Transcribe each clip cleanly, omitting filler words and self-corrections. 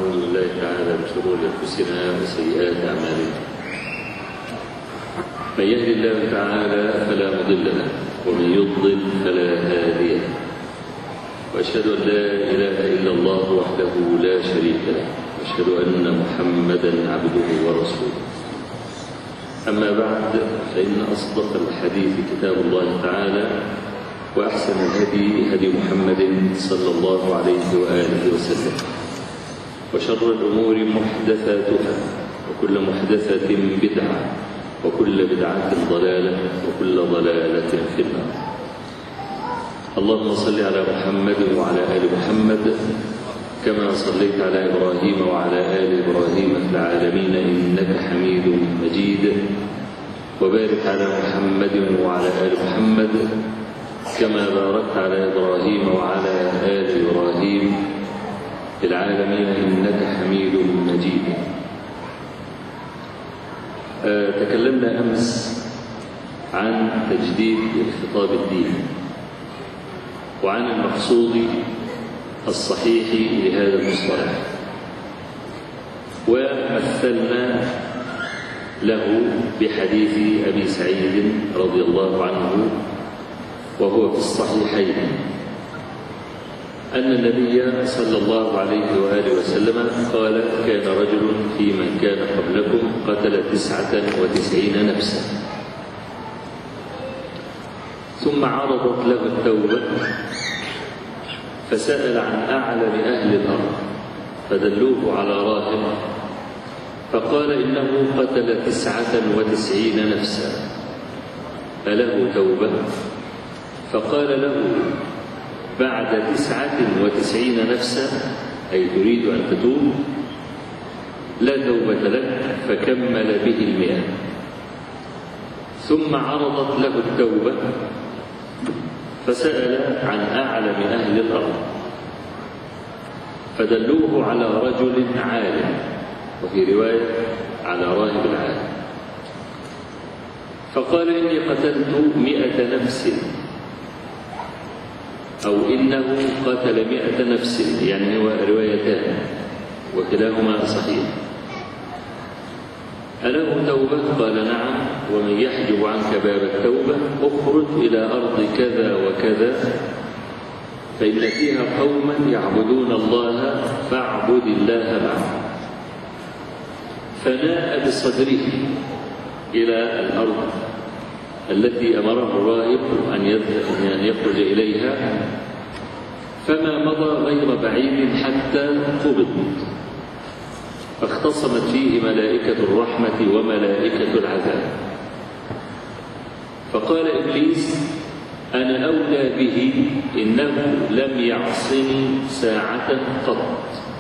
ونعوذ بالله تعالى من شرور أنفسنا وسيئات أعمالنا. من يهد الله تعالى فلا مضل له ومن يضلل فلا هادي له، وأشهد أن لا إله إلا الله وحده لا شريك له، وأشهد أن محمدا عبده ورسوله. أما بعد، فإن أصدق الحديث كتاب الله تعالى، وأحسن الهدي هدي محمد صلى الله عليه وآله وسلم، وشر الأمور محدثاتها، وكل محدثة بدعة، وكل بدعة ضلالة، وكل ضلالة في النار. اللهم صل على محمد وعلى آل محمد كما صليت على إبراهيم وعلى آل إبراهيم في العالمين إنك حميد مجيد، وبارك على محمد وعلى آل محمد كما باركت على إبراهيم وعلى آل إبراهيم في العالمين إنك حميد مجيد. تكلمنا أمس عن تجديد الخطاب الديني وعن المقصود الصحيح لهذا المصطلح، ومثلنا له بحديث أبي سعيد رضي الله عنه وهو في الصحيحين أن النبي صلى الله عليه وآله وسلم قال: كان رجل في من كان قبلكم قتل 99 نفسا، ثم عرضت له التوبة فسأل عن أعلم أهل الأرض فدلوه على راهب فقال: إنه قتل 99 نفسا أله توبة؟ فقال له: بعد 99 نفسا، أي تريد أن تتوب؟ لا توبة لك. فكمل به 100. ثم عرضت له التوبة فسأل عن أعلم أهل الأرض فدلوه على رجل عالم، وفي رواية على راهب العالم، فقال: إني قتلت 100 نفس، أو إنه قتل 100 نفس، يعني هو روايتان وكلاهما صحيح. أله توبة؟ قال: نعم. ومن يحجب عنك باب التوبة اخرج إلى أرض كذا وكذا فإن فيها قوما يعبدون الله فاعبد الله معهم. فناء بصدره إلى الأرض التي أمره الراهب أن يخرج إليها، فما مضى غير بعيد حتى قبض، فاختصمت فيه ملائكة الرحمة وملائكة العذاب. فقال إبليس: أنا أولى به، إنه لم يعصني ساعة قط.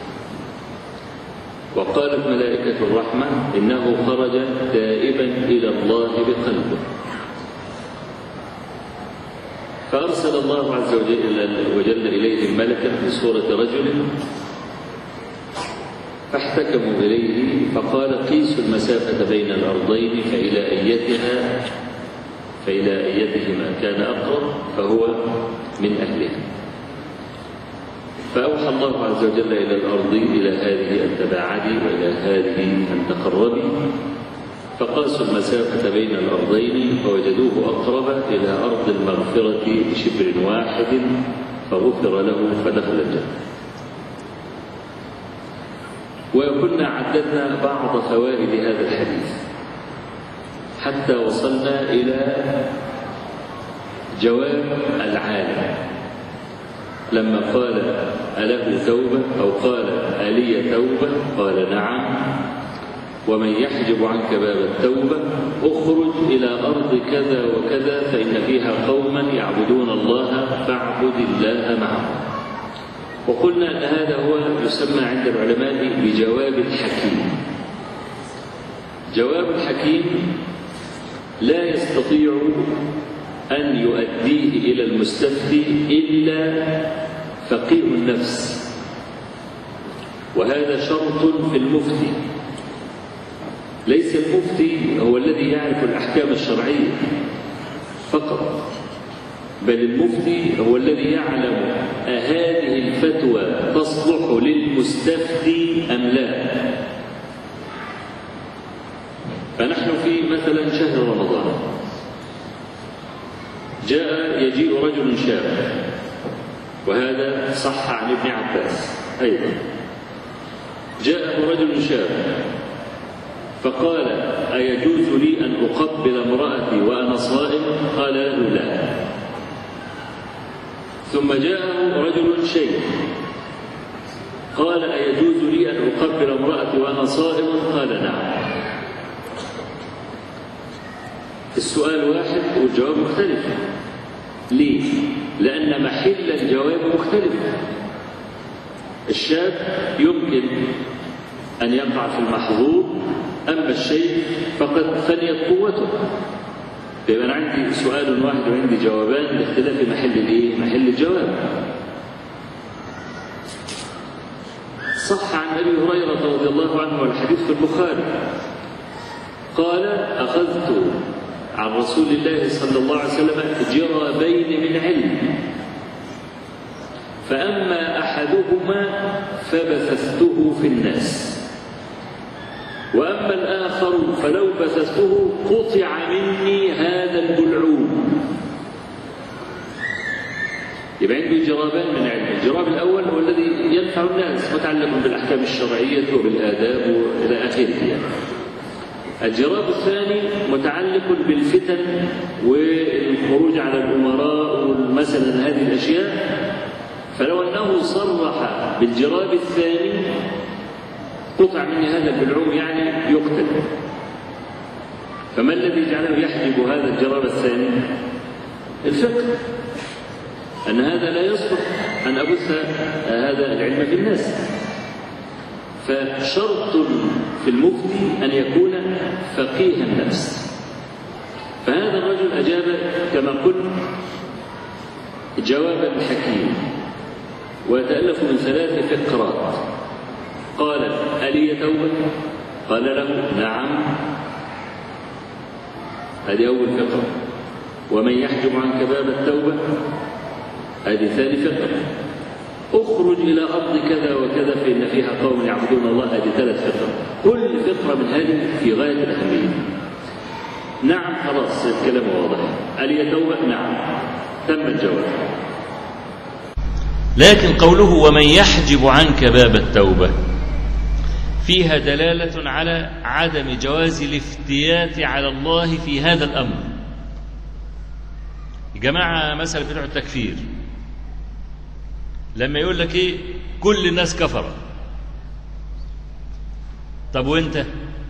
وقالت ملائكة الرحمة: إنه خرج تائبا إلى الله بقلبه. فأرسل الله عز وجل إليهم ملكا في صورة رجل فاحتكموا إليه فقال: قيسوا المسافة بين الأرضين فإلى أيتهما كان أقرب فهو من أهلها. فأوحى الله عز وجل إلى الأرض: إلى هذه أن تباعدي وإلى هذه أن تقربي، فقاسوا المسافة بين الأرضين فوجدوه أقرب إلى أرض المغفرة بشبر واحد، فغفر له فدخل الجنة. وكنا عددنا بعض فوائد هذا الحديث حتى وصلنا إلى جواب العالم لما قال: أله توبة؟ أو قال: ألي توبة؟ قال: نعم. ومن يحجب عنك باب التوبة اخرج إلى أرض كذا وكذا فإن فيها قوما يعبدون الله فاعبد الله معهم. وقلنا أن هذا هو يسمى عند العلماء بجواب الحكيم. جواب الحكيم لا يستطيع أن يؤديه إلى المستفتي إلا فقيه النفس، وهذا شرط في المفتي. ليس المفتي هو الذي يعرف الأحكام الشرعية فقط، بل المفتي هو الذي يعلم أهذه الفتوى تصلح للمستفتي أم لا. فنحن في مثلا شهر رمضان، يجيء رجل شاب، وهذا صح عن ابن عباس أيضا، جاءه رجل شاب فقال: أيجوز لي أن أقبل امرأتي وأنا صائم؟ قال له: لا. ثم جاءه رجل شيخ قال: أيجوز لي أن أقبل امرأتي وأنا صائم؟ قال: نعم. السؤال واحد والجواب مختلف. ليه؟ لأن محل الجواب مختلف. الشاب يمكن أن يقع في المحظور، أما الشيخ فقد فنيت قوته. يبقى أنا عندي سؤال واحد وعندي جوابان باختلاف محل الجواب. صح عن أبي هريرة رضي الله عنه والحديث في البخاري قال: أخذت عن رسول الله صلى الله عليه وسلم جرابين من علم، فأما أحدهما فبثثته في الناس، وأما الآخر فلو بثثته قطع مني هذا البلعوم. يبقى عنده جرابان من علم. الجراب الأول هو الذي ينفع الناس، متعلق بالأحكام الشرعية وبالآداب وإلى آخره. الجراب الثاني متعلق بالفتن والخروج على الأمراء ومثلا هذه الأشياء، فلو أنه صرح بالجراب الثاني قطع مني هذا البلعوم، يعني يقتل. فما الذي جعله يحجب هذا الجراب الثاني؟ الفقه، أن هذا لا يصلح أن أبث هذا العلم في الناس. فشرط في المفتي أن يكون فقيه النفس. فهذا الرجل أجاب كما قلت جوابا حكيما، ويتألف من 3 فقرات. قال: ألي توبة؟ قال له: نعم. هذه أول فقرة. ومن يحجب عنك باب التوبة؟ هذه ثاني فقرة. اخرج إلى أرض كذا وكذا فإن فيها قوم يعبدون الله، هذه 3 فقرة. كل فقرة من هذه في غاية الأهمية. نعم، خلاص الكلام واضح. ألي توبة؟ نعم، تم الجواب. لكن قوله ومن يحجب عنك باب التوبة فيها دلالة على عدم جواز الافتيات على الله في هذا الأمر. جماعة مثلا بتوع التكفير لما يقول لك ايه كل الناس كفرة، طب وانت؟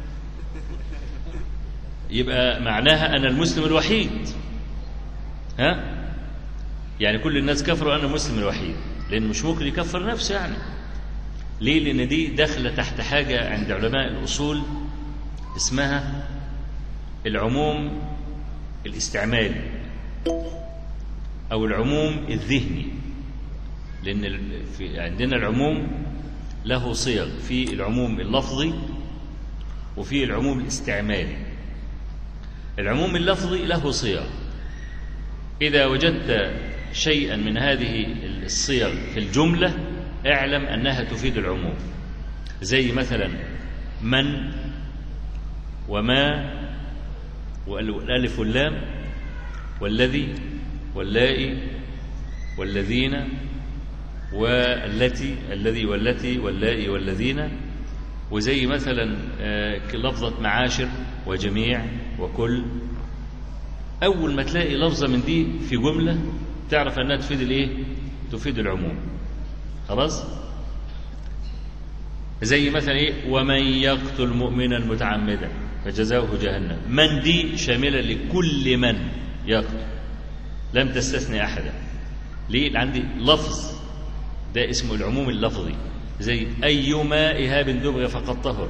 يبقى معناها أنا المسلم الوحيد، ها؟ يعني كل الناس كفروا وأنا المسلم الوحيد، لأن مش ممكن يكفر نفسه. يعني ليه؟ لأن دي داخلة تحت حاجة عند علماء الأصول اسمها العموم الاستعمالي أو العموم الذهني. لأن عندنا العموم له صيغ، في العموم اللفظي وفي العموم الاستعمالي. العموم اللفظي له صيغ، إذا وجدت شيئا من هذه الصيغ في الجملة اعلم أنها تفيد العموم، زي مثلا من وما والألف واللام والذي واللائي والذين والتي، الذي والتي واللائي والذين، وزي مثلا لفظة معاشر وجميع وكل. أول ما تلاقي لفظة من دي في جملة تعرف أنها تفيد الإيه؟ تفيد العموم. خلاص؟ زي مثلا إيه؟ ومن يقتل مؤمنا متعمدا فجزاؤه جهنم. من دي شاملة لكل من يقتل، لم تستثني أحدا. ليه؟ عندي لفظ ده اسمه العموم اللفظي، زي أيما إهاب دبغ فقد طهر.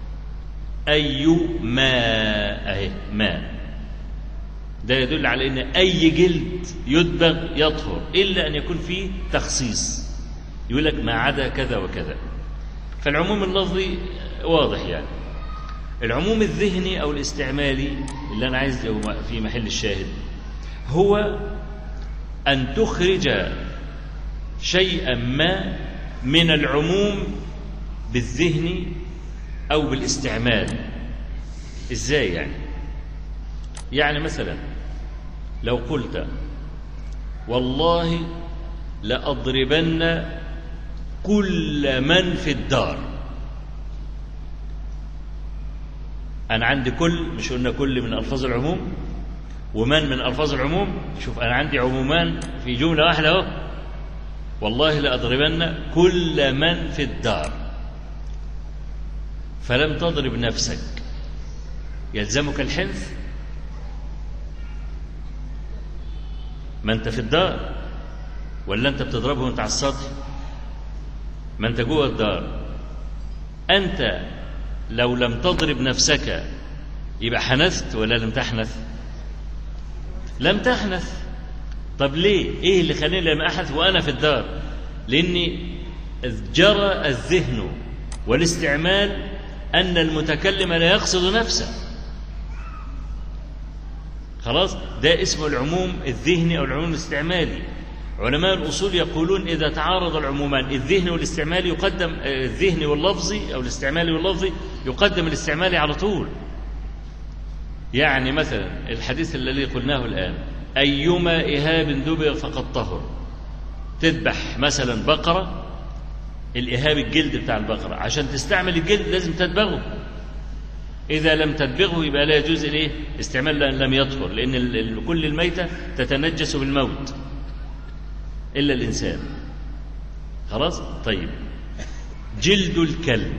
أيما أهي ما، ده يدل على أن أي جلد يدبغ يطهر، إلا أن يكون فيه تخصيص، يقول لك ما عدا كذا وكذا. فالعموم اللفظي واضح. يعني العموم الذهني أو الاستعمالي اللي أنا عايز في محل الشاهد، هو ما يحجب عنك باب التوبة. هذا العموم اللفظي، هذا العموم الاستعمالي، هو الذي يدل على أن أي جلد يدبغ يطهر، إلا أن يكون فيه تخصيص، يقول لك ما عدا كذا وكذا. فالعموم اللفظي واضح. يعني العموم الذهني أو الاستعمالي اللي أنا عايز فيه محل الشاهد أن تخرج شيئا ما من العموم بالذهن أو بالاستعمال. إزاي يعني؟ يعني مثلا لو قلت والله لأضربن كل من في الدار. أنا عندي كل، مش قلنا كل من ألفاظ العموم ومن ألفاظ العموم؟ شوف أنا عندي عمومان في جملة واحدة أهو، والله لأضربن كل من في الدار. فلم تضرب نفسك، يلزمك الحنث؟ ما أنت في الدار، ولا أنت بتضربه وأنت على السطح؟ ما أنت جوه الدار. أنت لو لم تضرب نفسك يبقى حنثت ولا لم تحنث؟ لم تحنث. طب ليه؟ إيه اللي خليني لم أحنث وأنا في الدار؟ لأني جرى الذهن والاستعمال أن المتكلم لا يقصد نفسه. خلاص، ده اسمه العموم الذهني أو العموم الاستعمالي. علماء الأصول يقولون إذا تعارض العمومان الذهني والاستعمالي يقدم الذهني واللفظي، أو الاستعمالي واللفظي يقدم الاستعمالي على طول. يعني مثلا الحديث الذي قلناه الآن، أيما إهاب دبغ فقد طهر. تذبح مثلا بقرة، الإهاب الجلد بتاع البقرة، عشان تستعمل الجلد لازم تدبغه. إذا لم تدبغه يبقى لا يجوز إليه استعمال، لأن لم يطهر، لأن كل الميتة تتنجس بالموت إلا الإنسان. خلاص؟ طيب، جلد الكلب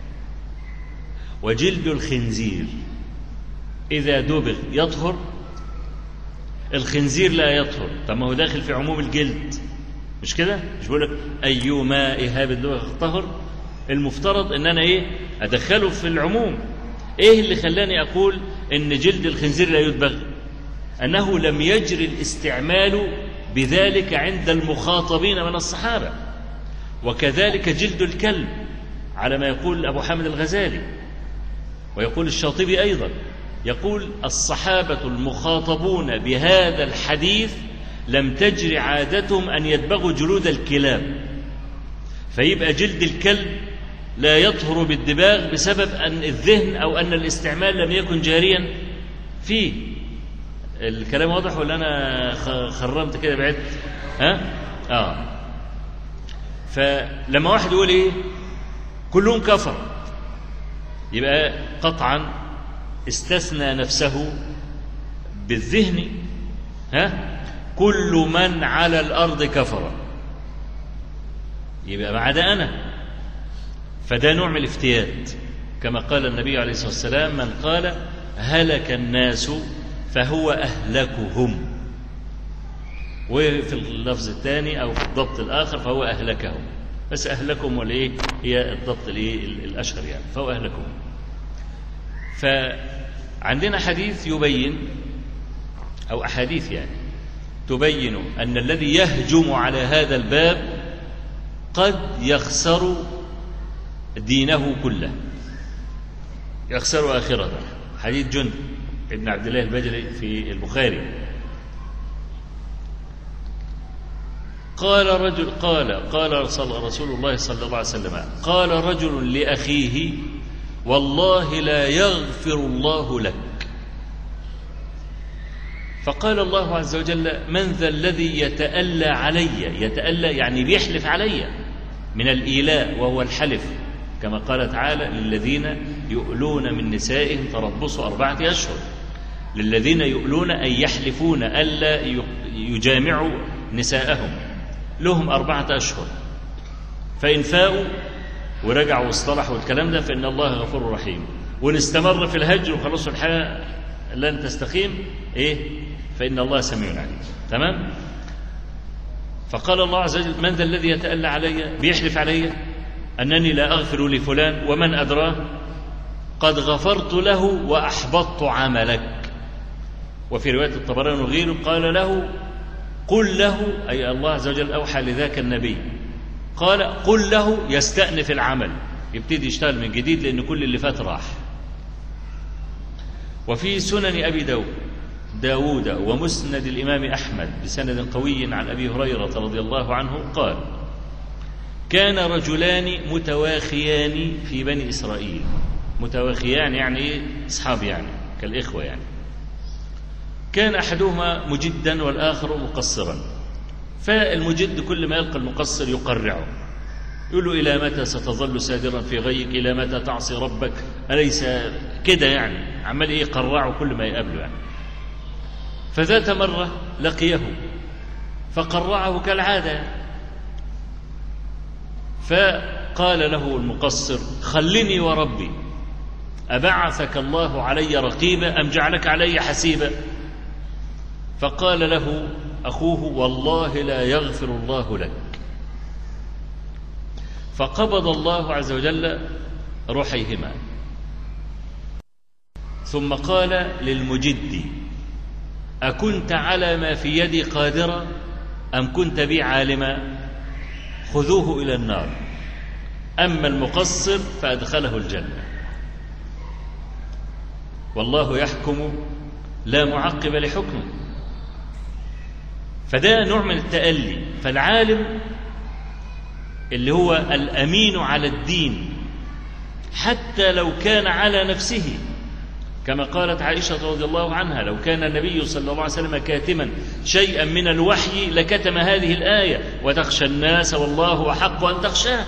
وجلد الخنزير إذا دبغ يطهر؟ الخنزير لا يطهر. طب ما هو داخل في عموم الجلد، مش كده؟ مش بقول لك أيما إهاب دبغ طهر؟ المفترض إن أنا أدخله في العموم. إيه اللي خلاني أقول إن جلد الخنزير لا يدبغ؟ أنه لم يجري الاستعمال بذلك عند المخاطبين من الصحابة. وكذلك جلد الكلب على ما يقول أبو حامد الغزالي، ويقول الشاطبي أيضا، يقول الصحابة المخاطبون بهذا الحديث لم تجري عادتهم أن يدبغوا جلود الكلاب، فيبقى جلد الكلب لا يطهر بالدباغ بسبب أن الذهن أو أن الاستعمال لم يكن جاريا فيه. الكلام واضح ولا أنا خرمت كده بعد؟ فلما واحد يقول كلهم كفر، يبقى قطعا استثنى نفسه بالذهن. كل من على الأرض كفر، يبقى ما عدا أنا. فده نوع من الافتيات، كما قال النبي عليه الصلاة والسلام: من قال هلك الناس فهو أهلكهم، وفي اللفظ الثاني أو في الضبط الآخر فهو أهلكهم. بس أهلكهم هي الضبط الأشهر، يعني فهو أهلكهم. فعندنا حديث يبين، أو أحاديث تبين أن الذي يهجم على هذا الباب قد يخسر دينه كله، يخسر آخرته. حديث جندب ابن عبد الله البجلي في البخاري، قال رجل قال رسول الله صلى الله عليه وسلم: قال رجل لأخيه: والله لا يغفر الله لك. فقال الله عز وجل: من ذا الذي يتألى علي؟ يتألى يعني بيحلف علي، من الإيلاء وهو الحلف، كما قال تعالى: للذين يؤلون من نسائهم تربص 4 أشهر. للذين يؤلون أي يحلفون ألا يجامعوا نساءهم، لهم 4 أشهر، فإن فاءوا ورجعوا واصطلحوا الكلام ده فإن الله غفور رحيم. وإن استمر في الهجر وخلصوا الحياة لن تستقيم فإن الله سميع عليم. تمام؟ فقال الله عز وجل: من ذا الذي يتألى علي؟ بيحلف علي أنني لا أغفر لفلان، ومن أدراه قد غفرت له وأحبطت عملك. وفي رواية الطبراني وغيره قال له: قل له، أي الله عز وجل أوحى لذاك النبي، قال: قل له يستأنف العمل، يبتدي يشتغل من جديد، لأن كل اللي فات راح. وفي سنن أبي داود داود ومسند الإمام أحمد بسند قوي عن أبي هريرة رضي الله عنه قال: كان رجلان متواخيان في بني إسرائيل. متواخيان يعني أصحاب، يعني كالإخوة يعني. كان أحدهما مجدا والآخر مقصرا، فالمجد كل ما يلقى المقصر يقرعه، يقول له: إلى متى ستظل سادرا في غيك؟ إلى متى تعصي ربك؟ أليس كده؟ يعني عمال يقرعه كل ما يقابله يعني. فذات مرة لقيه فقرعه كالعادة، فقال له المقصر: خلني وربي، أبعثك الله علي رقيبا أم جعلك علي حسيبا؟ فقال له أخوه: والله لا يغفر الله لك. فقبض الله عز وجل روحيهما، ثم قال للمجد: أكنت على ما في يدي قادرا أم كنت بي عالما؟ خذوه إلى النار، أما المقصر فأدخله الجنة، والله يحكم لا معقب لحكمه. فده نوع من التألي. فالعالم اللي هو الأمين على الدين حتى لو كان على نفسه، كما قالت عائشة رضي الله عنها: لو كان النبي صلى الله عليه وسلم كاتما شيئا من الوحي لكتم هذه الآية: وتخشى الناس والله أحق أن تخشاه.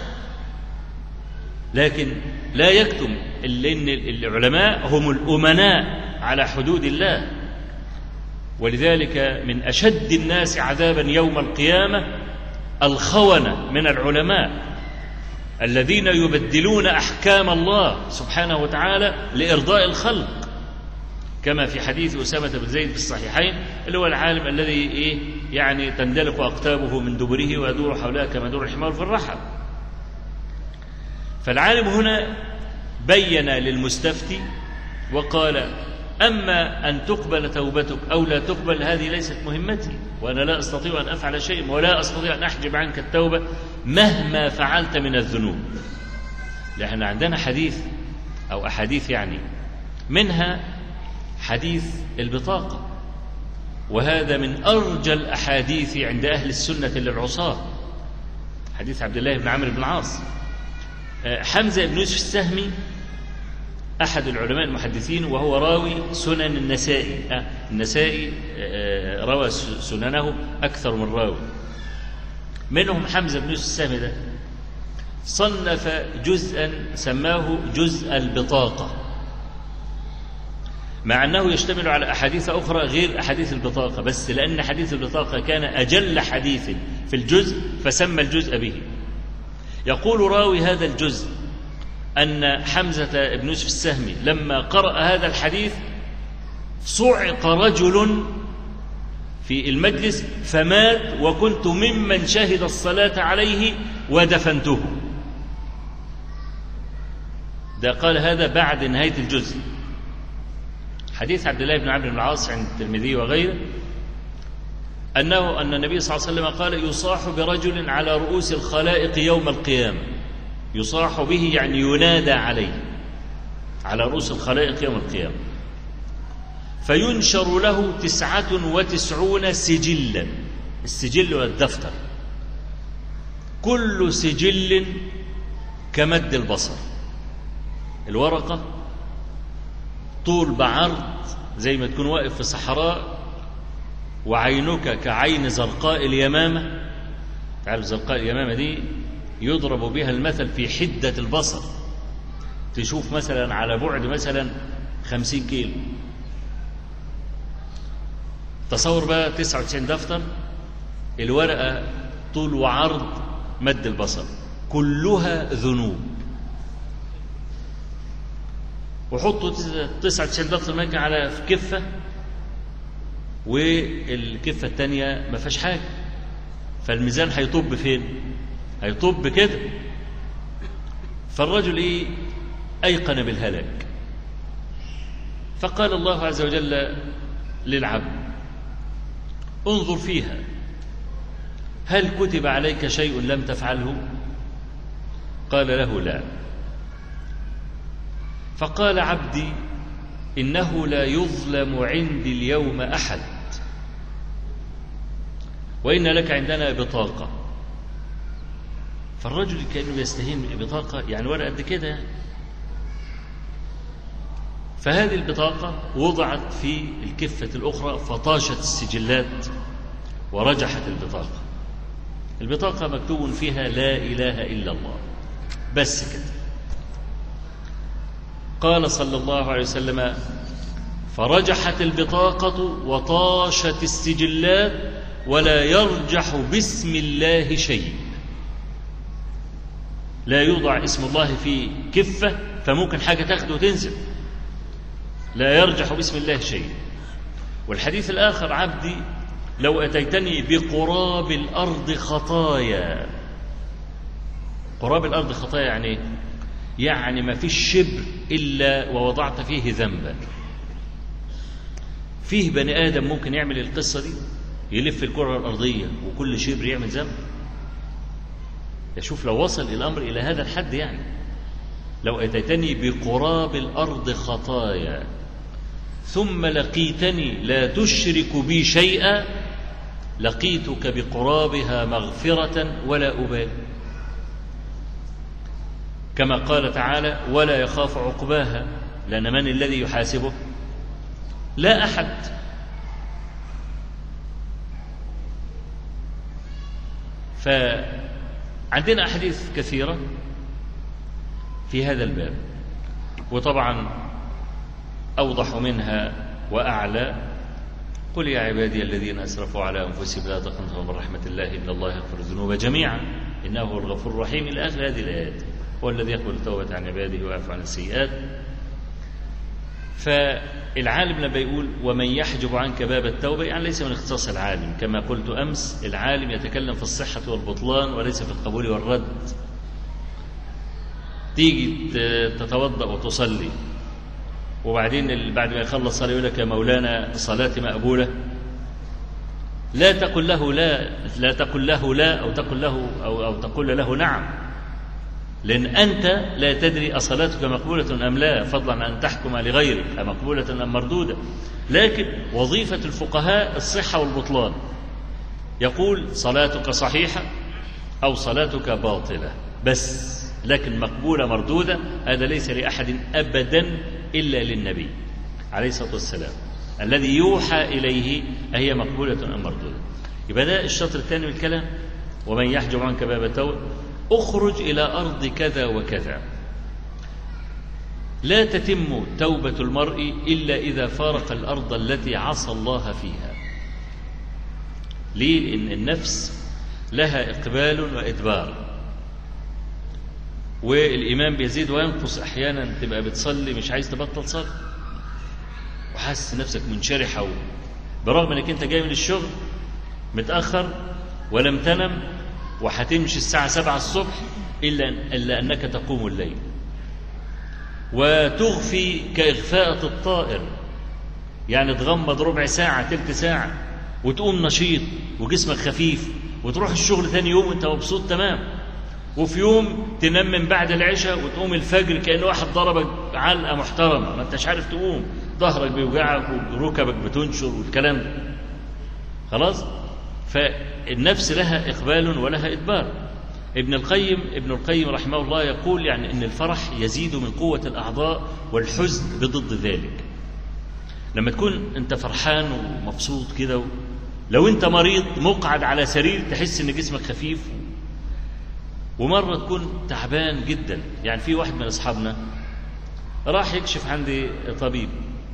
لكن لا يكتم، لأن العلماء هم الأمناء على حدود الله. ولذلك من أشد الناس عذابا يوم القيامة الخونة من العلماء، الذين يبدلون أحكام الله سبحانه وتعالى لإرضاء الخلق، كما في حديث أسامة بن زيد في الصحيحين، اللي هو العالم الذي يعني تندلق أقطابه من دبره ويدور حولها كما يدور الحمار في الرحى. فالعالم هنا بين للمستفتي وقال: أما أن تقبل توبتك أو لا تقبل هذه ليست مهمتي، وأنا لا أستطيع أن أفعل شيء ولا أستطيع أن أحجب عنك التوبة مهما فعلت من الذنوب. لأن عندنا حديث أو أحاديث، يعني منها حديث البطاقة، وهذا من أرجى الأحاديث عند أهل السنة للعصاة، حديث عبد الله بن عمرو بن العاص. حمزة بن يوسف السهمي أحد العلماء المحدثين، وهو راوي سنن النسائي. النسائي روى سننه أكثر من راوي. منهم حمزة بن يوسف السهمي ده صنف جزءا سماه جزء البطاقة، مع أنه يشتمل على أحاديث أخرى غير أحاديث البطاقة، بس لأن حديث البطاقة كان أجل حديث في الجزء فسمى الجزء به. يقول راوي هذا الجزء أن حمزة بن يوسف السهمي لما قرأ هذا الحديث صعق رجل في المجلس فمات، وكنت ممن شهد الصلاة عليه ودفنته. ده قال هذا بعد نهاية الجزء. حديث عبد الله بن عمرو بن العاص عند الترمذي وغيره أن النبي صلى الله عليه وسلم قال: يصاح برجل على رؤوس الخلائق يوم القيامة. يصاح به يعني ينادى عليه على رؤوس الخلائق يوم القيامة، فينشر له 99 سجلا. السجل والدفتر، كل سجل كمد البصر. الورقة طول بعرض، زي ما تكون واقف في صحراء وعينك كعين زرقاء اليمامة. تعرف زرقاء اليمامة دي يضرب بها المثل في حدة البصر. تشوف مثلا على بعد مثلا 50 كيلو. تصور بقى 99 دفتر، الورقة طول وعرض مد البصر، كلها ذنوب. وحطوا 99 دفتر مكة على كفة، والكفة الثانية ما فيهاش حاجة، فالميزان هيطب فين؟ هيطب كده. فالرجل أيقن بالهلاك، فقال الله عز وجل للعبد: انظر فيها هل كتب عليك شيء لم تفعله؟ قال له: لا. فقال: عبدي إنه لا يظلم عندي اليوم أحد، وإن لك عندنا بطاقة. فالرجل كأنه يستهين بطاقة، يعني ورقة قد كده. فهذه البطاقة وضعت في الكفة الأخرى فطاشت السجلات ورجحت البطاقة. البطاقة مكتوب فيها لا إله إلا الله بس كده. قال صلى الله عليه وسلم: فرجحت البطاقة وطاشت السجلات ولا يرجح باسم الله شيء. لا يوضع اسم الله في كفة فممكن حاجة تاخده وتنزل، لا يرجح باسم الله شيء. والحديث الآخر: عبدي لو أتيتني بقراب الأرض خطايا. قراب الأرض خطايا يعني يعني ما فيش شبر إلا ووضعت فيه ذنبا. فيه بني آدم ممكن يعمل القصة دي، يلف الكرة الأرضية وكل شبر يعمل ذنب؟ يشوف لو وصل الأمر إلى هذا الحد. يعني لو أتيتني بقراب الأرض خطايا ثم لقيتني لا تشرك بي شيئا لقيتك بقرابها مغفرة ولا أبالي، كما قال تعالى: ولا يخاف عقباها، لأن من الذي يحاسبه؟ لا أحد. فعندنا أحاديث كثيرة في هذا الباب، وطبعا أوضح منها وأعلى: قل يا عبادي الذين أسرفوا على أنفسهم لا تقنطوا من رحمة الله إن الله يغفر الذنوب جميعا إنه هو الغفور الرحيم، إلى آخر هذه الآيات. هو الذي يقبل التوبة عن عباده ويعفو عن السيئات. فالعالم لما يقول ومن يحجب عنك باب التوبة، يعني ليس من اختصاص العالم. كما قلت أمس، العالم يتكلم في الصحة والبطلان وليس في القبول والرد. تيجي تتوضأ وتصلي، وبعدين بعد ما يخلص صلاة يقول لك: يا مولانا صلاتي مقبولة. لا تقل له لا، لا تقل له لا، أو تقل له أو تقول له نعم، لأن أنت لا تدري أصلاتك مقبولة أم لا، فضلا عن أن تحكم لغيرك أمقبولة أم مردودة. لكن وظيفة الفقهاء الصحة والبطلان. يقول: صلاتك صحيحة أو صلاتك باطلة بس، لكن مقبولة مردودة هذا ليس لأحد أبدا إلا للنبي عليه الصلاة والسلام، الذي يوحى إليه أهي مقبولة أم مردودة. يبقى ده الشطر الثاني من الكلام: ومن يحجب عنك باب التوبة اخرج إلى أرض كذا وكذا. لا تتم توبة المرء إلا إذا فارق الأرض التي عصى الله فيها. ليه؟ لأن النفس لها إقبال وإدبار، والإيمان بيزيد وينقص. أحيانا تبقى بتصلي مش عايز تبطل صلاة، وحاسس نفسك منشرحة، برغم أنك أنت جاي من الشغل متأخر ولم تنم وهتمشي الساعة 7 الصبح، إلا أنك تقوم الليل وتغفي كإغفاءة الطائر، يعني تغمض ربع ساعة تلت ساعة وتقوم نشيط وجسمك خفيف، وتروح الشغل ثاني يوم وانت مبسوط تمام. وفي يوم تنام من بعد العشاء وتقوم الفجر كأن واحد ضربك علقة محترمة، ما انتش عارف تقوم، ظهرك بيوجعك وركبك بتنشر والكلام ده. خلاص؟ فالنفس لها إقبال ولها إدبار. ابن القيم رحمه الله يقول يعني إن الفرح يزيد من قوة الأعضاء والحزن بضد ذلك. لما تكون أنت فرحان ومبسوط كده، لو أنت مريض مقعد على سرير تحس إن جسمك خفيف، ومرة تكون تعبان جدا. يعني في واحد من أصحابنا راح يكشف عندي طبيب،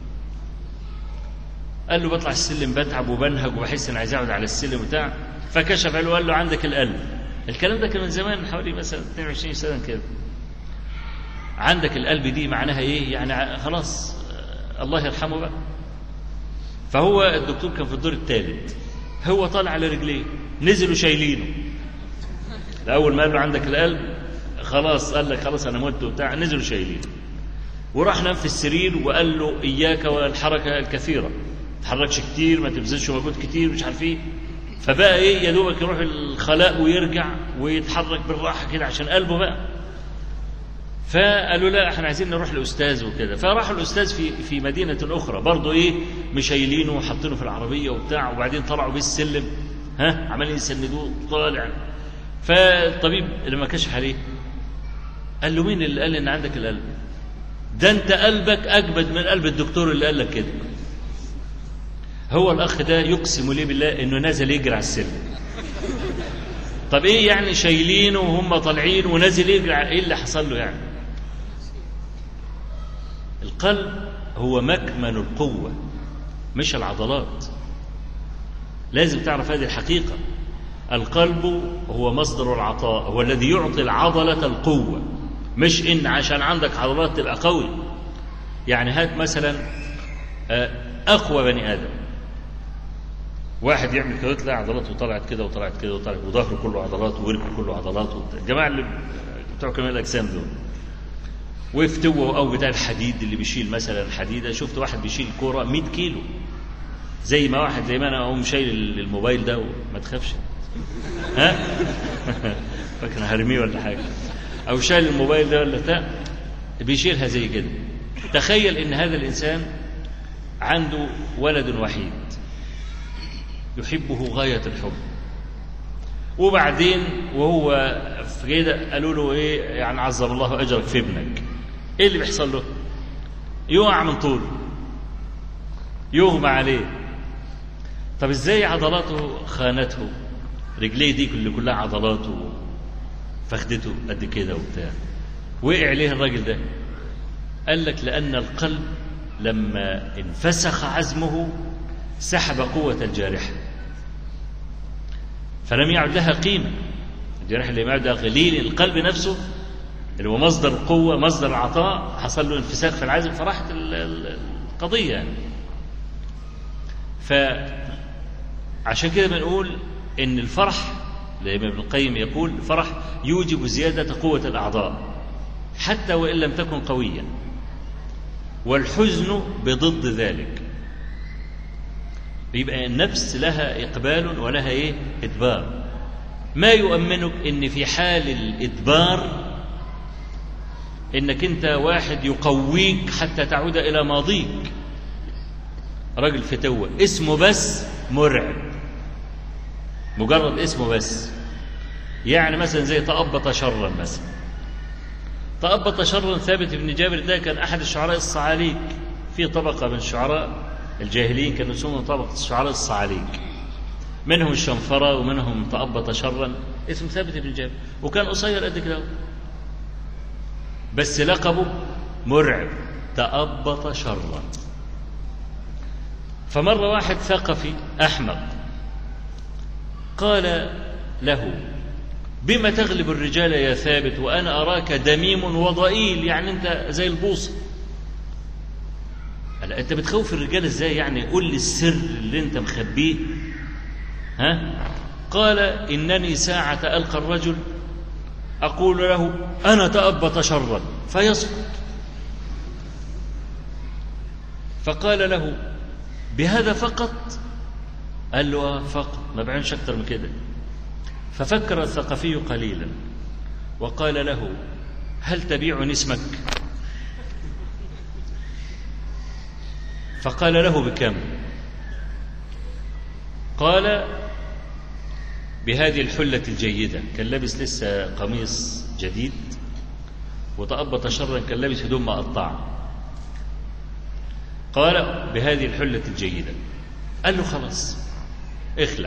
قال له بطلع السلم بتعب وبنهج وبحس إن عايز أقعد على السلم بتاع، فكشف له وقال له عندك القلب. الكلام ده كان من زمان، حوالي مثلا 22 سنة كده. عندك القلب دي معناها إيه؟ يعني خلاص الله يرحمه بقى. فهو الدكتور كان في الدور الثالث، هو طالع على رجليه، نزلوا شايلينه. الأول ما قال له عندك القلب خلاص، قال لك خلاص أنا مت وبتاع، نزلوا شايلينه. وراح نام في السرير وقال له إياك والحركة الكثيرة، ما تتحركش كتير، ما تبذلش مجهود كتير، مش عارف إيه. فبقى إيه، يا دوبك يروح الخلاء ويرجع ويتحرك بالراحة كده عشان قلبه بقى. فقالوا لا احنا عايزين نروح لأستاذ وكده. فراحوا الأستاذ في مدينة أخرى برضه إيه، مشايلينه وحاطينه في العربية وبتاع، وبعدين طلعوا بيه السلم، عمالين يسندوه طالع. فالطبيب لما كشف عليه قال له مين اللي قال إن عندك القلب؟ ده أنت قلبك أجمد من قلب الدكتور اللي قال لك كده. هو الأخ ده يقسم لي بالله إنه نازل يجري على السلم. طب إيه يعني شايلينه وهم طالعين ونازل يجري، إيه اللي حصل له يعني؟ القلب هو مكمن القوة مش العضلات. لازم تعرف هذه الحقيقة. القلب هو مصدر العطاء، هو الذي يعطي العضلة القوة، مش إن عشان عندك عضلات تبقى قوي. يعني هات مثلا أقوى بني آدم، واحد يعمل كده تلاقي عضلاته طلعت كده وطلعت كده وطلعت، وظهره كله عضلات ووركه كله عضلات. الجماعة اللي بتوع كمال الأجسام دول وفتوه أو بتاع الحديد اللي بيشيل مثلا حديدة. شفت واحد بيشيل كورة 100 كيلو، زي ما أنا أقوم شايل الموبايل ده وما تخافش فاكر هرميه ولا حاجة، أو شايل الموبايل ده ولا بتاع، بيشيلها زي كده. تخيل إن هذا الإنسان عنده ولد وحيد يحبه غاية الحب، وبعدين وهو في كده قالوا له إيه يعني عظم الله أجرك في ابنك. إيه اللي بيحصل له؟ يقع من طوله، يغمى عليه. طب إزاي عضلاته خانته؟ رجليه دي كلها عضلاته، فخدته قد كده وبتاع، وقع عليه الراجل ده. قال لك لأن القلب لما انفسخ عزمه سحب قوة الجارحة، فلم يعد لها قيمة. الجارحة اللي ما يعد لها قليل، القلب نفسه اللي هو مصدر القوة مصدر العطاء حصل له انفساخ في العزم، فراحت القضية يعني. فعشان كده بنقول إن الفرح، لما ابن القيم يقول الفرح يوجب زيادة قوة الأعضاء حتى وإن لم تكن قويا، والحزن بضد ذلك. يبقى النفس لها إقبال ولها إيه؟ إدبار. ما يؤمنك إن في حال الإدبار إنك أنت واحد يقويك حتى تعود إلى ماضيك. راجل فتوة اسمه بس مرعب، مجرد اسمه بس. يعني مثلا زي تأبط شرا مثلا. تأبط شرا ثابت بن جابر ده كان أحد الشعراء الصعاليك، في طبقة من الشعراء الجاهليين كانوا يسمون طبقة الشعراء الصعاليك، منهم الشنفرة ومنهم تأبط شرا، اسم ثابت بن جابر، وكان قصير قد كده بس لقبه مرعب، تأبط شرا. فمرة واحد ثقفي أحمق قال له بما تغلب الرجال يا ثابت وأنا أراك دميم وضئيل، يعني أنت زي البوصة. قال أنت بتخوف الرجال إزاي؟ يعني قول لي السر اللي أنت مخبيه. قال إنني ساعة ألقى الرجل أقول له أنا تأبط شرا فيسقط. فقال له بهذا فقط؟ قال له فقط، ما بعينش أكتر من كده. ففكر الثقفي قليلا وقال له هل تبيعني اسمك؟ فقال له بكم؟ قال بهذه الحلة الجيدة، كان لابس لسه قميص جديد، وتأبط شرا كان لابس هدوم مقطعة. قال بهذه الحلة الجيدة. قال له خلاص اخلع.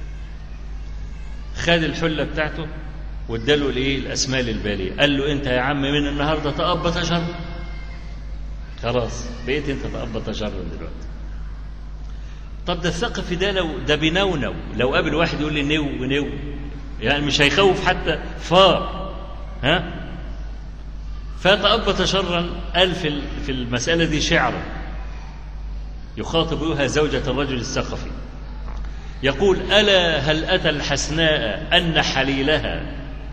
خد الحلة بتاعته واداله الايه الاسمال البالية. قال له انت يا عم من النهارده تأبط شرا، خلاص بقيت انت تأبط شرا دلوقتي. طب ده الثقفي ده لو ده بنونو، لو قابل واحد يقول لي نو يعني مش هيخوف حتى فار. فتأبط شرا قال في المسألة دي شعرا يخاطب بها زوجة الرجل الثقفي، يقول ألا هل أتى الحسناء أن حليلها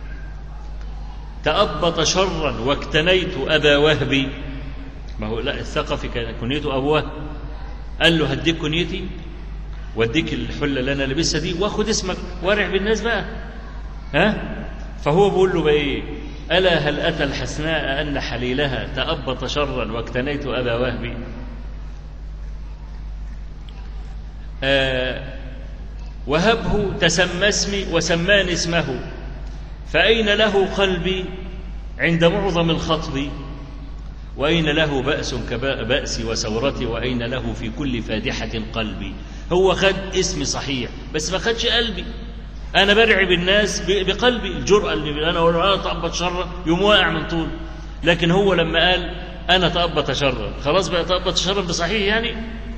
تأبط شرا واكتنيت أبا وهبي. ما هو لا، الثقفي كان كنيته أبو وهب. قال له هديك كنيتي واديك الحلة اللي أنا لابسها دي واخد اسمك وارع بالناس بقى. فهو بيقول له بقى إيه؟ ألا هل أتى الحسناء أن حليلها تأبط شرا واكتنيت أبا وهبي. وهبه تسمى اسمي وسماني اسمه، فأين له قلبي عند معظم الخطب، وأين له بأس كبأسي وثورتي، وأين له في كل فادحة قلبي. هو خد اسمي صحيح بس ما خدش قلبي. أنا برعب الناس بقلبي، الجرأة اللي أنا أقول أنا تأبط شرا يوم واقع من طول. لكن هو لما قال أنا تأبط شرا خلاص بقى تأبط شرا بصحيح يعني.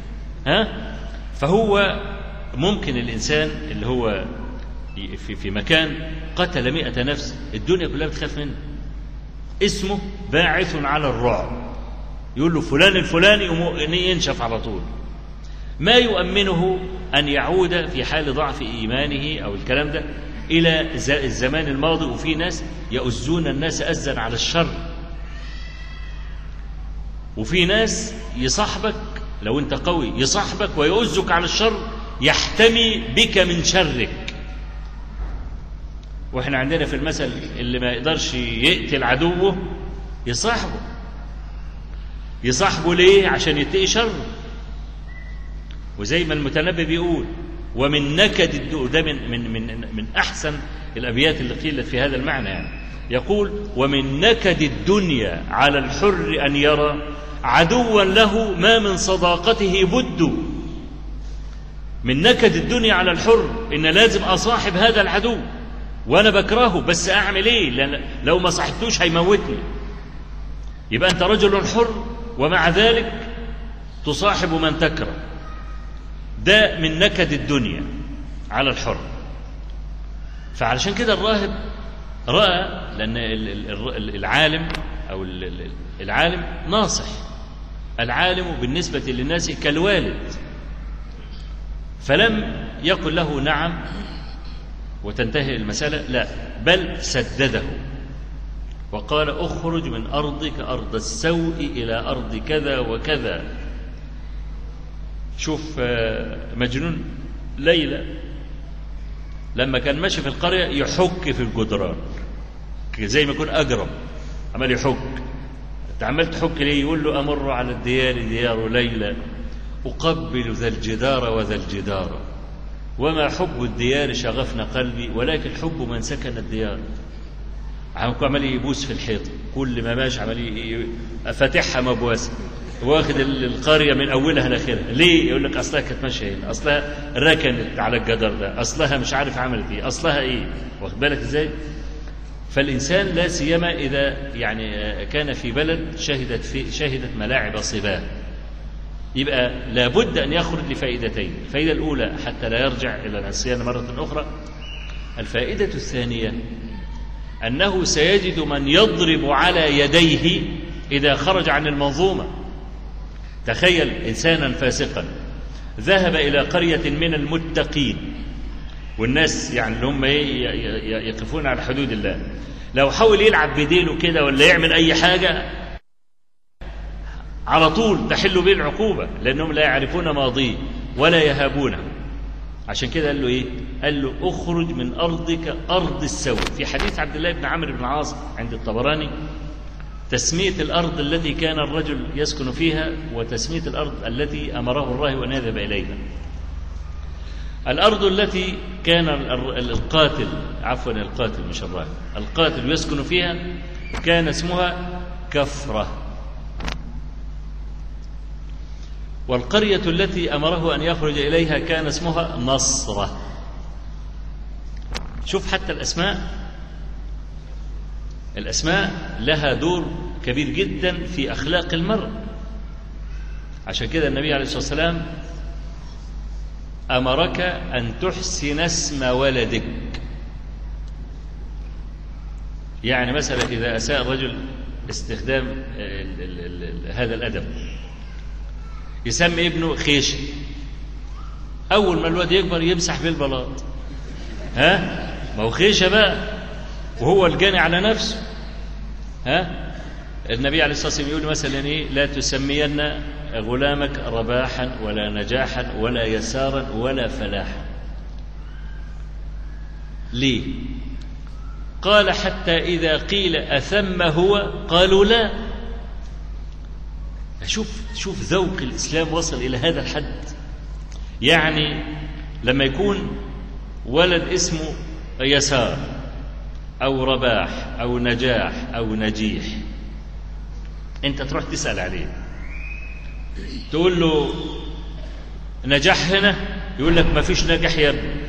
فهو ممكن الإنسان اللي هو في مكان قتل 100 نفس الدنيا كلها بتخاف منه، اسمه باعث على الرعب، يقول له فلان الفلاني ينشف على طول. ما يؤمنه أن يعود في حال ضعف إيمانه أو الكلام ده إلى الزمان الماضي. وفي ناس يؤزون الناس أزا على الشر، وفي ناس يصاحبك لو أنت قوي يصاحبك ويؤزك على الشر يحتمي بك من شرك. وإحنا عندنا في المثل اللي ما يقدرش يقتل عدوه يصاحبه ليه؟ عشان يتقي شره. وزي ما المتنبي بيقول ومن نكد ده من أحسن الأبيات اللي قيلت في هذا المعنى يعني. يقول ومن نكد الدنيا على الحر أن يرى عدوا له ما من صداقته بد. من نكد الدنيا على الحر إن لازم أصاحب هذا العدو وأنا بكرهه، بس أعمل إيه؟ لأن لو ما صاحبتوش هيموتني. يبقى أنت رجل حر ومع ذلك تصاحب من تكره. ده من نكد الدنيا على الحر. فعلشان كده الراهب رأى، لأن العالم أو العالم ناصح، العالم بالنسبة للناس كالوالد، فلم يقل له نعم وتنتهي المسألة، لا، بل سدده وقال اخرج من أرضك أرض السوء إلى أرض كذا وكذا. شوف مجنون ليلى لما كان ماشي في القرية يحك في الجدران زي ما يكون أجرم، عمال يحك. أنت عمال تحك ليه؟ يقول له أمر على الديار ديار ليلى أقبل ذا الجدار وذا الجدار وما حب الديار شغفنا قلبي ولكن حب من سكن الديار. عمال يبوس في الحيط، كل ما ماشي عمال فاتحها مبواسة، واخد القرية من أولها لآخرها. ليه؟ يقول لك أصلها كانت ماشية هنا، أصلها ركنت على الجدار ده، أصلها مش عارف عملت إيه، أصلها إيه. واخد بالك إزاي؟ فالإنسان لا سيما إذا يعني كان في بلد شهدت ملاعب صباه، يبقى لابد أن يخرج لفائدتين. الفائدة الأولى حتى لا يرجع إلى العصيان مرة أخرى. الفائدة الثانية أنه سيجد من يضرب على يديه إذا خرج عن المنظومة. تخيل إنسانا فاسقا ذهب إلى قرية من المتقين، والناس يعني اللي هم يقفون على حدود الله، لو حاول يلعب بديله كده ولا يعمل أي حاجة على طول تحل به العقوبة، لأنهم لا يعرفون ماضيه ولا يهابونه. عشان كده قال له إيه؟ قال له اخرج من أرضك أرض السوء. في حديث عبد الله بن عمرو بن العاص عند الطبراني تسمية الأرض التي كان الرجل يسكن فيها وتسمية الأرض التي أمره الله أن يذهب إليها. الأرض التي كان القاتل مش الراهب، القاتل يسكن فيها كان اسمها كفرة، والقرية التي أمره أن يخرج إليها كان اسمها نصرة. شوف حتى الأسماء لها دور كبير جدا في أخلاق المرء. عشان كده النبي عليه الصلاة والسلام أمرك أن تحسن اسم ولدك. يعني مثلا إذا أساء الرجل استخدام هذا الأدب، يسمي ابنه خيشة، أول ما الواد يكبر يمسح بيه البلاط، ما هو خيشة بقى وهو الجاني على نفسه. النبي عليه الصلاة والسلام يقول مثلا إيه؟ لا تسمين غلامك رباحا ولا نجاحا ولا يسارا ولا فلاحا. ليه؟ قال حتى إذا قيل أثم هو قالوا لا. شوف ذوق الإسلام وصل إلى هذا الحد. يعني لما يكون ولد اسمه يسار أو رباح أو نجاح أو نجيح، أنت تروح تسأل عليه تقول له نجاح هنا، يقول لك ما فيش نجاح يا ابني.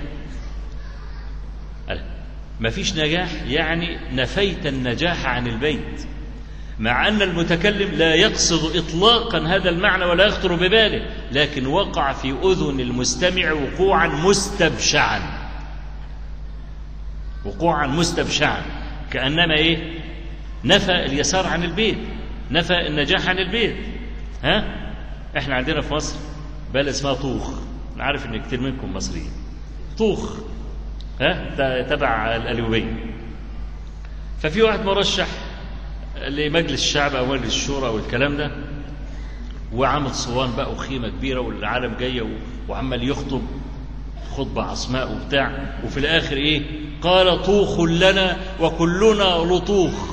ما فيش نجاح يعني نفيت النجاح عن البيت، مع أن المتكلم لا يقصد إطلاقا هذا المعنى ولا يخطر بباله، لكن وقع في أذن المستمع وقوعا مستبشعا، وقوعا مستبشعا، كأنما إيه؟ نفى اليسار عن البيت، نفى النجاح عن البيت. إحنا عندنا في مصر بلد اسمها طوخ، أنا عارف إن كتير منكم مصريين. طوخ تبع الأليوبية. ففي واحد مرشح لمجلس الشعب أو مجلس الشورى والكلام ده، وعمل صوان بقى وخيمة كبيرة والعالم جاية وعمل يخطب خطبة عصماء وبتاع، وفي الآخر إيه؟ قال طوخ لنا وكلنا لطوخ.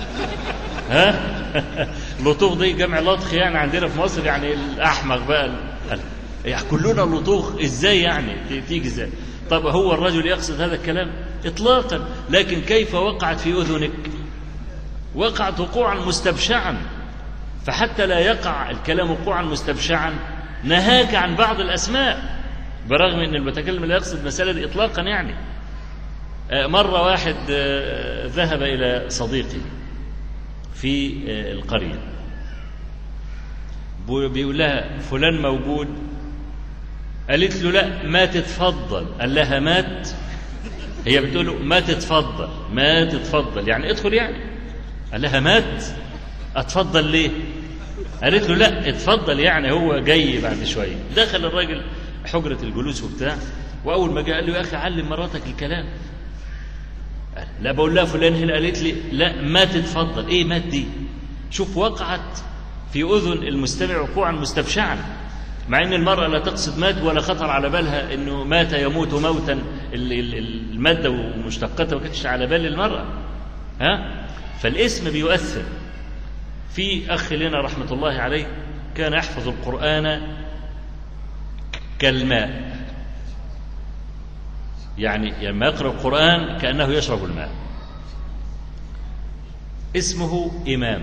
لطوخ دي جمع لطخ يعني عندنا في مصر، يعني الأحمق بقى، يعني كلنا لطوخ إزاي يعني تيجي إزاي؟ طب هو الرجل يقصد هذا الكلام؟ إطلاقا. لكن كيف وقعت في أذنك؟ وقعت وقوعا مستبشعا. فحتى لا يقع الكلام وقوعا مستبشعا نهاك عن بعض الأسماء، برغم أن المتكلم لا يقصد مسألة دي إطلاقا. يعني مرة واحد ذهب إلى صديقي في القرية، بيقول لها فلان موجود؟ قالت له لا. ما تتفضل. قال لها مات؟ هي بتقول له ما تتفضل، ما تتفضل يعني ادخل يعني. قال لها مات؟ اتفضل ليه؟ قالت له لا اتفضل يعني هو جاي بعد شويه. دخل الراجل حجرة الجلوس وبتاع، واول ما جاء قال له يا اخي علم مراتك الكلام. لا بقول لها فلان هنا. قالت لي لا ما تتفضل. ايه مات دي؟ شوف وقعت في اذن المستمع وقوعا مستبشعا، مع ان المرأة لا تقصد مات ولا خطر على بالها انه مات يموت موتا، المادة ومشتقاتها ما كانتش على بال المرأة. فالاسم بيؤثر. في اخ لنا رحمة الله عليه كان يحفظ القرآن كالماء، يعني لما يقرأ القرآن كأنه يشرب الماء. اسمه إمام.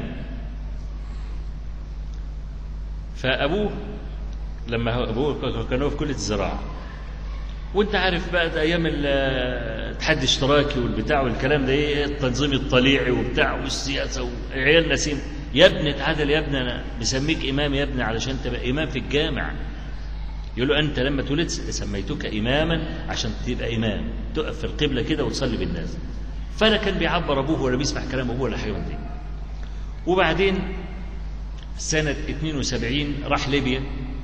فأبوه لما أبوه كانوا في كلية الزراعة، وانت عارف بقى ده ايام الاتحاد الاشتراكي والبتاع والكلام ده، ايه التنظيم الطليعي وبتاع والسياسه وعيال نسيم. يا ابني اتعدل يا ابني، انا مسميك امام يا ابني علشان تبقى امام في الجامع. يقول له انت لما اتولدت سميتك اماما عشان تبقى امام، تقف في القبله كده وتصلي بالناس. فلا كان بيعبر ابوه ولا بيسمع كلام ابوه ولا حاجه من دي. وبعدين سنه 72 راح ليبيا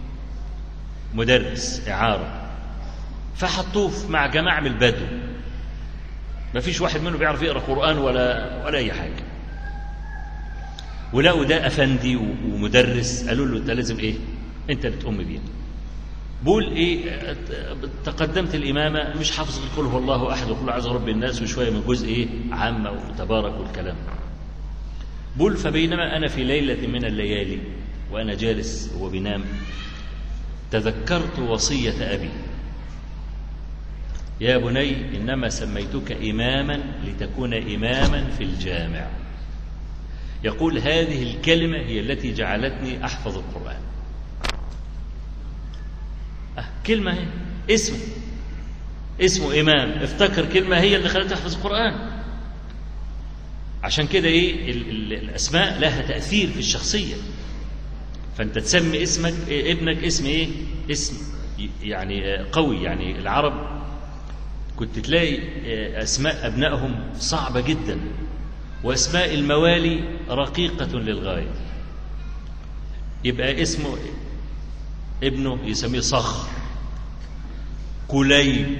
مدرس اعاره، فحطوه مع جماعة من البدو، ما فيش واحد منه بيعرف يقرأ قرآن ولا أي حاجة. ولقوا ده أفندي ومدرس، قالوا له أنت لازم إيه؟ أنت اللي تقوم بيه. بقول إيه؟ تقدمت الإمامة مش حافظ قل هو الله أحد وقل أعوذ برب الناس وشوية من جزء إيه؟ عامة وتبارك والكلام. بقول فبينما أنا في ليلة من الليالي وأنا جالس وهو بينام، تذكرت وصية أبي: يا بني إنما سميتك إماما لتكون إماما في الجامع. يقول هذه الكلمة هي التي جعلتني أحفظ القرآن. كلمة هي اسمه إمام، افتكر كلمة هي اللي خلته يحفظ القرآن. عشان كده إيه الأسماء لها تأثير في الشخصية. فأنت تسمي اسمك ابنك اسم إيه؟ اسم يعني قوي. يعني العرب كنت تلاقي أسماء أبنائهم صعبة جدا، وأسماء الموالي رقيقة للغاية. يبقى اسمه ابنه يسميه صخر، كليب،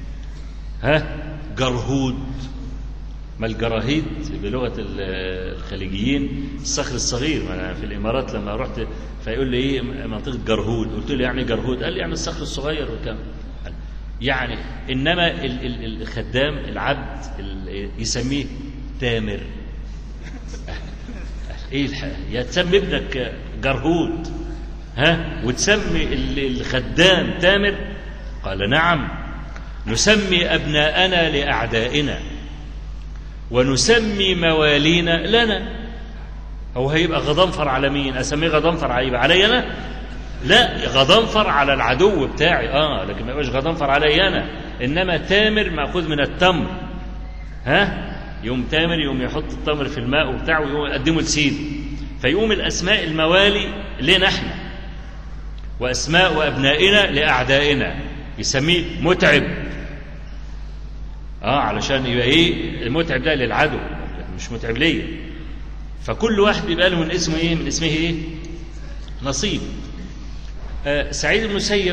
جرهود. ما الجراهيد بلغة الخليجيين الصخر الصغير. أنا في الإمارات لما رحت فيقول لي إيه منطقة جرهود، قلت له يعني جرهود؟ قال لي يعني الصخر الصغير. وكم يعني إنما الخدام العبد يسميه تامر. إيه يا تسمي ابنك جرهود وتسمي الخدام تامر؟ قال نعم، نسمي أبناءنا لأعدائنا ونسمي موالينا لنا. هو هيبقى غضنفر على مين؟ أسميه غضنفر علي أنا؟ لا، غضنفر على العدو بتاعي لكن ما يبقاش غضنفر علي أنا. إنما تامر مأخوذ من التمر. يوم تامر يوم يحط التمر في الماء وبتاعه ويقوم يقدمه لسيده، فيقوم الأسماء الموالي لنا احنا وأسماء أبنائنا لأعدائنا يسميه متعب. علشان يبقى ايه المتعب ده للعدو مش متعب ليا. فكل واحد بيبقى له من اسمه ايه، من اسمه ايه نصيب. سعيد بن المسيب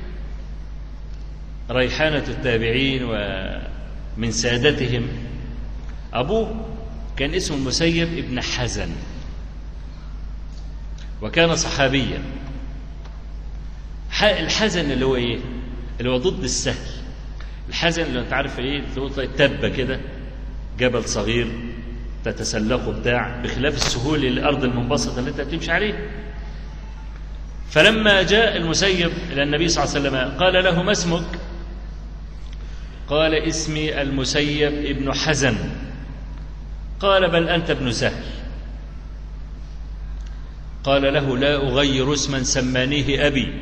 ريحانة التابعين ومن سادتهم، أبوه كان اسمه المسيب ابن حزن وكان صحابيا. الحزن اللي هو ايه؟ اللي هو ضد السهل. الحزن اللي انت عارف ايه، تبه كده، جبل صغير تتسلقه بتاع، بخلاف السهول الارض المنبسطه اللي انت بتمشي عليها. فلما جاء المسيب الى النبي صلى الله عليه وسلم قال له: ما اسمك؟ قال: اسمي المسيب ابن حزن. قال: بل انت ابن سهل. قال له: لا اغير اسما سمانيه ابي.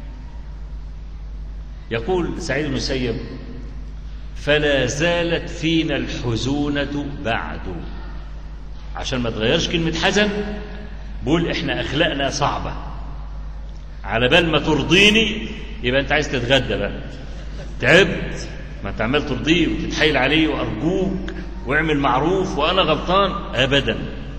يقول سعيد بن المسيب: فلا زالت فينا الحزونة بعد. عشان ما تغيرش كلمة حزن، بقول احنا اخلاقنا صعبة، على بال ما ترضيني يبقى انت عايز تتغدى بقى، تعبت، ما انت عمال ترضيه وتتحايل عليه وارجوك واعمل معروف وانا غلطان ابدا.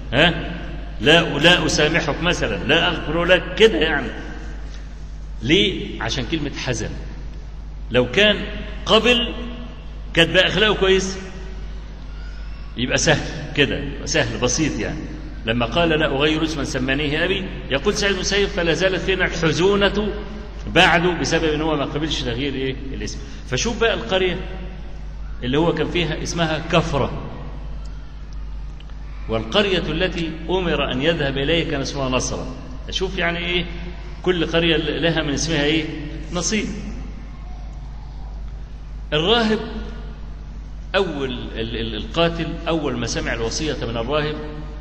لا اسامحك مثلا، لا اغفر لك كده يعني. ليه؟ عشان كلمة حزن. لو كان قبل كانت بقى اخلاقه كويس، يبقى سهل كده، سهل بسيط يعني. لما قال: لا اغير اسما سمانيه ابي، يقول سعيد بن المسيب: فلا زالت فينا الحزونة بعده، بسبب ان هو ما قبلش تغيير ايه الاسم. فشوف بقى القرية اللي هو كان فيها اسمها كفرة، والقرية التي امر ان يذهب اليها كان اسمها نصرة. شوف يعني ايه، كل قرية لها من اسمها ايه نصيب. الراهب القاتل أول ما سمع الوصية من الراهب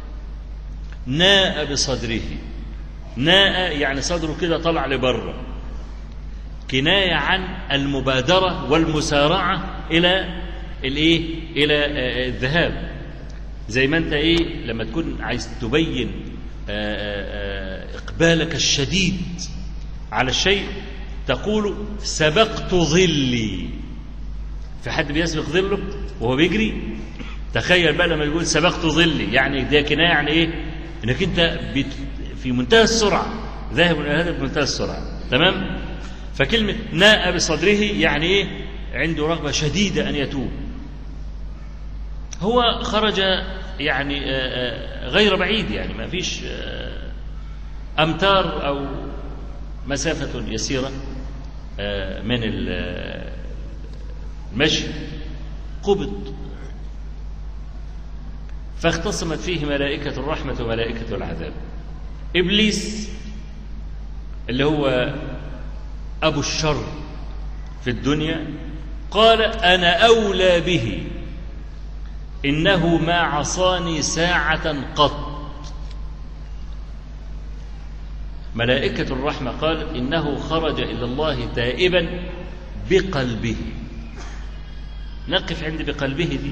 ناء بصدره. ناء يعني صدره كده طلع لبره، كناية عن المبادرة والمسارعة إلى الذهاب. زي ما أنت لما تكون عايز تبين إقبالك الشديد على الشيء تقول: سبقت ظلي. في حد بيسبق ظله وهو بيجري؟ تخيل بقى لما يقول سبقت ظلي، يعني ده كناية يعني ايه؟ انك انت في منتهى السرعة، ذاهب الى الهدف بمنتهى السرعة. تمام؟ فكلمة ناء بصدره يعني ايه؟ عنده رغبة شديدة ان يتوب. هو خرج يعني غير بعيد، يعني ما فيش امتار او مسافة يسيرة من المشي، قبض. فاختصمت فيه ملائكة الرحمة وملائكة العذاب. إبليس اللي هو أبو الشر في الدنيا قال: أنا أولى به، إنه ما عصاني ساعة قط. ملائكة الرحمة قال: إنه خرج إلى الله تائبا بقلبه. نقف عند بقلبه دي،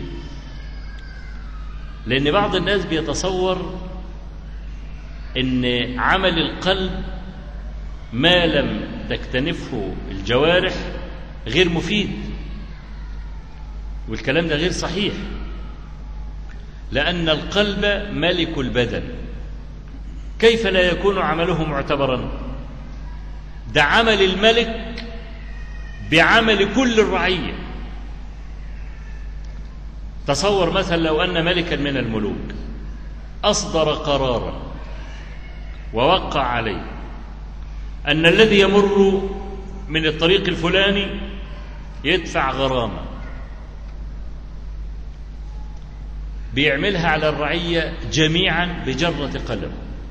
لأن بعض الناس بيتصور إن عمل القلب ما لم تكتنفه الجوارح غير مفيد، والكلام ده غير صحيح، لأن القلب ملك البدن، كيف لا يكون عمله معتبرا؟ ده عمل الملك بعمل كل الرعية. تصور مثلا لو أن ملكا من الملوك أصدر قرارا ووقع عليه أن الذي يمر من الطريق الفلاني يدفع غرامة بيعملها على الرعية جميعا بجرة قلم،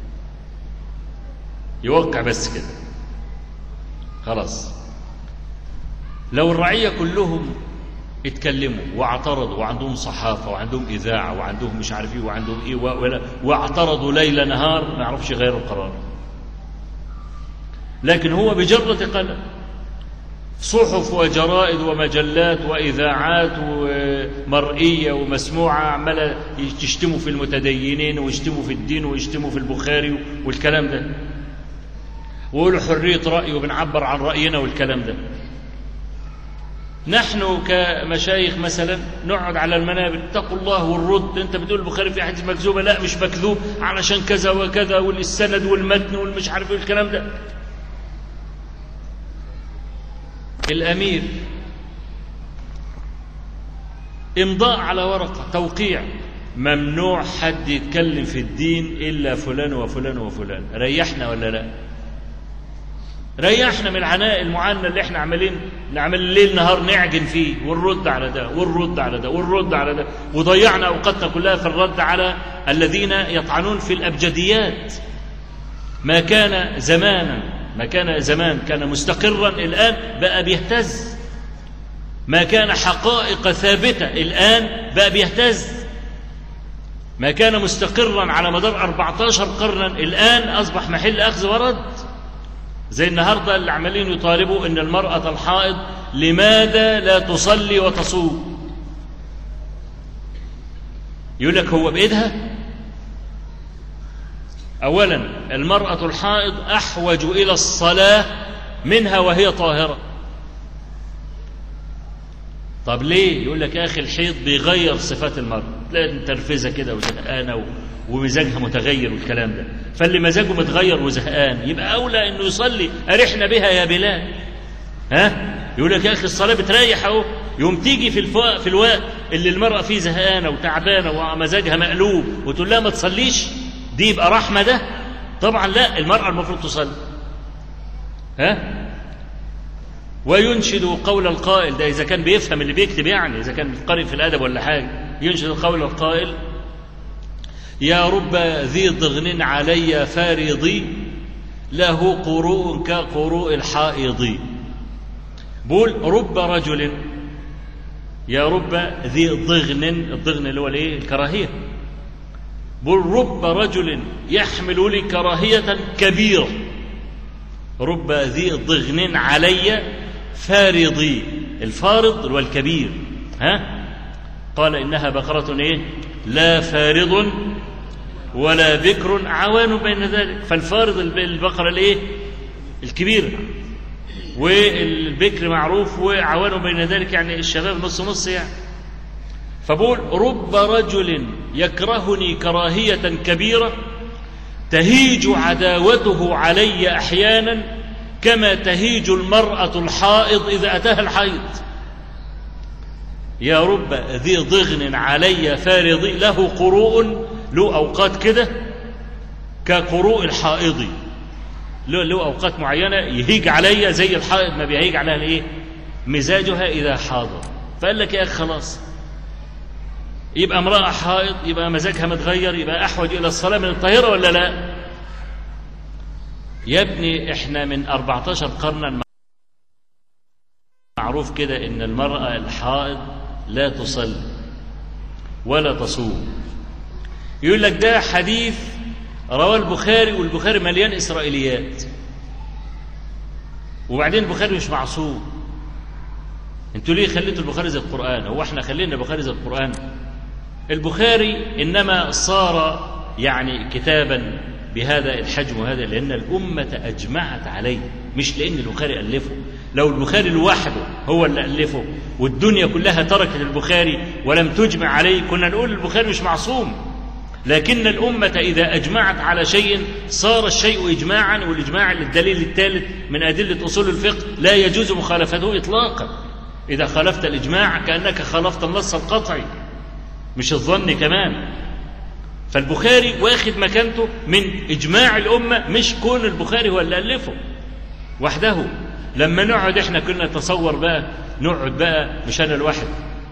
يوقع بس كده خلاص. لو الرعية كلهم اتكلموا واعترضوا وعندهم صحافة وعندهم إذاعة وعندهم مش عارف ايه وعندهم ايه واعترضوا ليل نهار، ما يعرفش يغيروا القرار. لكن هو بجرة قلم، صحف وجرائد ومجلات وإذاعات ومرئية ومسموعة عمالة يشتموا في المتدينين ويشتموا في الدين ويشتموا في البخاري والكلام ده، ويقولوا حرية رأي وبنعبر عن رأينا والكلام ده. نحن كمشايخ مثلا نقعد على المنابر، اتقوا الله والرد، انت بتقول البخاري في حديث مكذوبة، لا مش مكذوب علشان كذا وكذا والسند والمتن والمش عارف ايه الكلام ده. الأمير إمضاء على ورقة توقيع، ممنوع حد يتكلم في الدين إلا فلان وفلان وفلان. ريحنا ولا لا؟ ريحنا من العناء المعاناة اللي احنا نعمل الليل نهار نعجن فيه ونرد على ده ونرد على ده ونرد على ده، وضيعنا أوقاتنا كلها في الرد على الذين يطعنون في الأبجديات. ما كان زمان كان مستقرا الآن بقى بيهتز، ما كان حقائق ثابتة الآن بقى بيهتز، ما كان مستقرا على مدار 14 قرنا الآن أصبح محل أخذ ورد. زي النهاردة اللي عمالين يطالبوا أن المرأة الحائض لماذا لا تصلي وتصوم؟ يقول لك هو بإيدها؟ أولا المرأة الحائض أحوج إلى الصلاة منها وهي طاهرة. طب ليه؟ يقول لك يا أخي الحيض بيغير صفات المرأة، تلاقي مترفزة كده وزهقانة ومزاجها متغير والكلام ده، فاللي مزاجه متغير وزهقان يبقى أولى إنه يصلي. أرحنا بها يا بلال. يقول لك يا أخي الصلاة بتريح أهو، يوم تيجي في الوقت اللي المرأة فيه زهقانة وتعبانة ومزاجها مقلوب وتقول لها ما تصليش، دي يبقى رحمة ده؟ طبعا لا، المرأة المفروض تصلي. وينشد قول القائل، ده إذا كان بيفهم اللي بيكتب، يعني إذا كان قارئ في الأدب ولا حاجة، ينشد قول القائل: يا رب ذي ضغن علي فارضي له قروء كقروء الحائض. بقول رب رجل، يا رب ذي ضغن، الضغن اللي هو الايه؟ الكراهية. بقول رب رجل يحمل لي كراهية كبيرة، رب ذي ضغن علي فارضي، الفارض والكبير. قال إنها بقرة ايه؟ لا فارض ولا بكر عوان بين ذلك. فالفارض البقرة الايه؟ الكبيرة، والبكر معروف، وعوان بين ذلك يعني الشباب نص نص يعني. فبقول رب رجل يكرهني كراهية كبيرة تهيج عداوته علي أحيانا كما تهيج المرأة الحائض إذا أتاها الحيض. يا رب ذي ضغن علي فارضي له قروء، له أوقات كده كقروء الحائض، له أوقات معينة يهيج علي زي الحائض ما بيهيج عليها الايه؟ مزاجها إذا حاضر. فقال لك يا أخي خلاص، يبقى امرأة حائض يبقى مزاجها متغير، يبقى أحوج إلى الصلاة من الطاهرة ولا لا؟ يا ابني احنا من 14 قرنا معروف كده إن المرأة الحائض لا تصلي ولا تصوم. يقول لك ده حديث رواه البخاري، والبخاري مليان إسرائيليات، وبعدين البخاري مش معصوم. انتوا ليه خليتوا البخاري زي القرآن؟ هو احنا خلينا البخاري زي القرآن؟ البخاري إنما صار يعني كتابا بهذا الحجم وهذا لأن الأمة أجمعت عليه، مش لأن البخاري ألفه. لو البخاري لوحده هو اللي ألفه والدنيا كلها تركت البخاري ولم تجمع عليه كنا نقول البخاري مش معصوم. لكن الأمة إذا أجمعت على شيء صار الشيء إجماعا، والإجماع الدليل الثالث من أدلة أصول الفقه لا يجوز مخالفته إطلاقا. إذا خالفت الإجماع كأنك خالفت النص القطعي مش الظن كمان. فالبخاري واخد مكانته من إجماع الأمة، مش كون البخاري هو اللي ألفه وحده. لما نقعد احنا كنا نتصور بقى نقعد بقى مش أنا الواحد،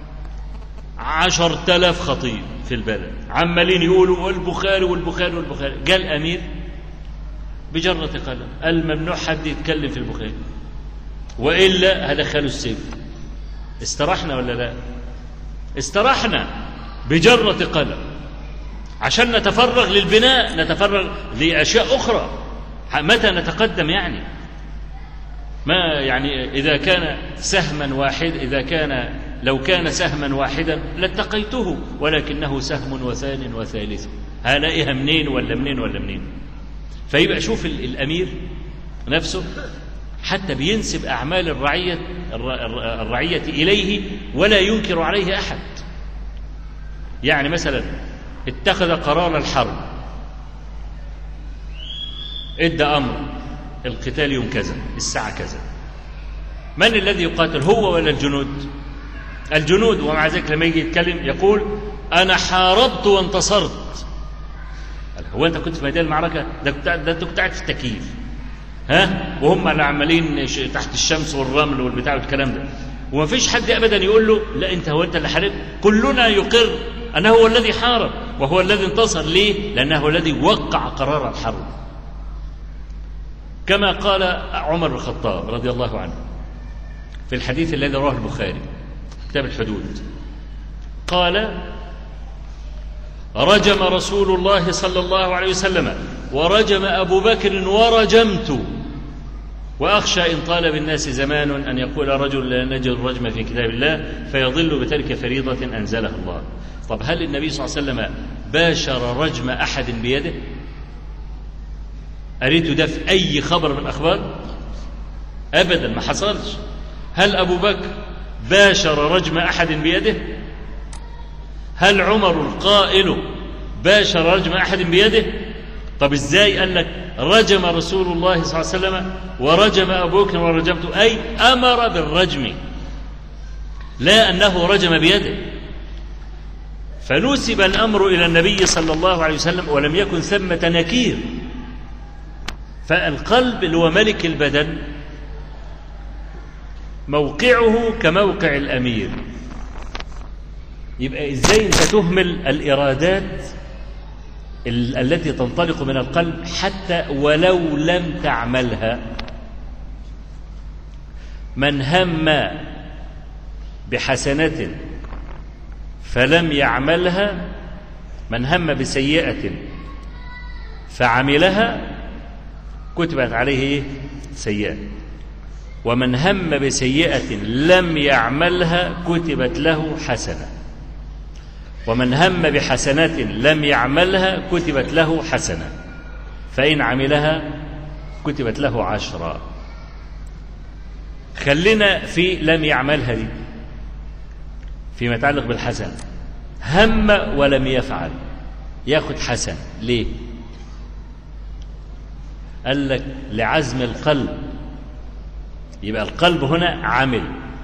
10,000 خطيب في البلد عمالين يقولوا والبخاري والبخاري والبخاري. جاء الأمير بجرة قلم قال ممنوع حد يتكلم في البخاري وإلا هدخلوا السجن. استرحنا ولا لا؟ استرحنا بجرة قلم عشان نتفرغ للبناء، نتفرغ لأشياء أخرى. متى نتقدم يعني؟ ما يعني إذا كان سهما واحد، لو كان سهما واحدا لاتقيته، ولكنه سهم وثان وثالث، هلاقيها منين ولا منين ولا منين. فيبقى شوف الأمير نفسه حتى بينسب أعمال الرعية إليه ولا ينكر عليه أحد. يعني مثلا اتخذ قرار الحرب، ادى أمر القتال يوم كذا الساعة كذا، من الذي يقاتل، هو ولا الجنود؟ الجنود. ومع ذلك لما يجي يتكلم يقول أنا حاربت وانتصرت. هو أنت كنت في ميدان المعركة؟ ده أنت كنت قاعد في التكييف، ها، وهم اللي عمالين تحت الشمس والرمل والبتاع والكلام ده، وما فيش حد أبدا يقول له لا هو أنت اللي حاربت. كلنا يقر أنه هو الذي حارب وهو الذي انتصر. ليه؟ لأنه هو الذي وقع قرار الحرب، كما قال عمر بن الخطاب رضي الله عنه في الحديث الذي رواه البخاري كتاب الحدود، قال رجم رسول الله صلى الله عليه وسلم ورجم أبو بكر ورجمت، وأخشى إن طال بالناس زمان أن يقول رجل لا نجد الرجم في كتاب الله فيضل بترك فريضة أنزلها الله. طب هل النبي صلى الله عليه وسلم باشر رجم أحد بيده؟ قريته ده في أي خبر من الأخبار؟ أبدا، ما حصلش. هل أبو بكر باشر رجم أحد بيده؟ هل عمر القائل باشر رجم أحد بيده؟ طب إزاي قال لك رجم رسول الله صلى الله عليه وسلم ورجم أبو بكر ورجمته، أي أمر بالرجم، لا أنه رجم بيده. فنسب الأمر إلى النبي صلى الله عليه وسلم ولم يكن ثمة نكير. فالقلب اللي هو ملك البدن موقعه كموقع الأمير. يبقى إزاي أنت تهمل الإرادات التي تنطلق من القلب حتى ولو لم تعملها؟ من هم بحسنة فلم يعملها، من هم بسيئة فعملها كتبت عليه سيئة، ومن هم بسيئة لم يعملها كتبت له حسنة، ومن هم بحسنة لم يعملها كتبت له حسنة، فإن عملها كتبت له 10. خلينا في لم يعملها دي فيما يتعلق بالحسن. هم ولم يفعل ياخد حسن. ليه؟ قال لك لعزم القلب. يبقى القلب هنا عمل.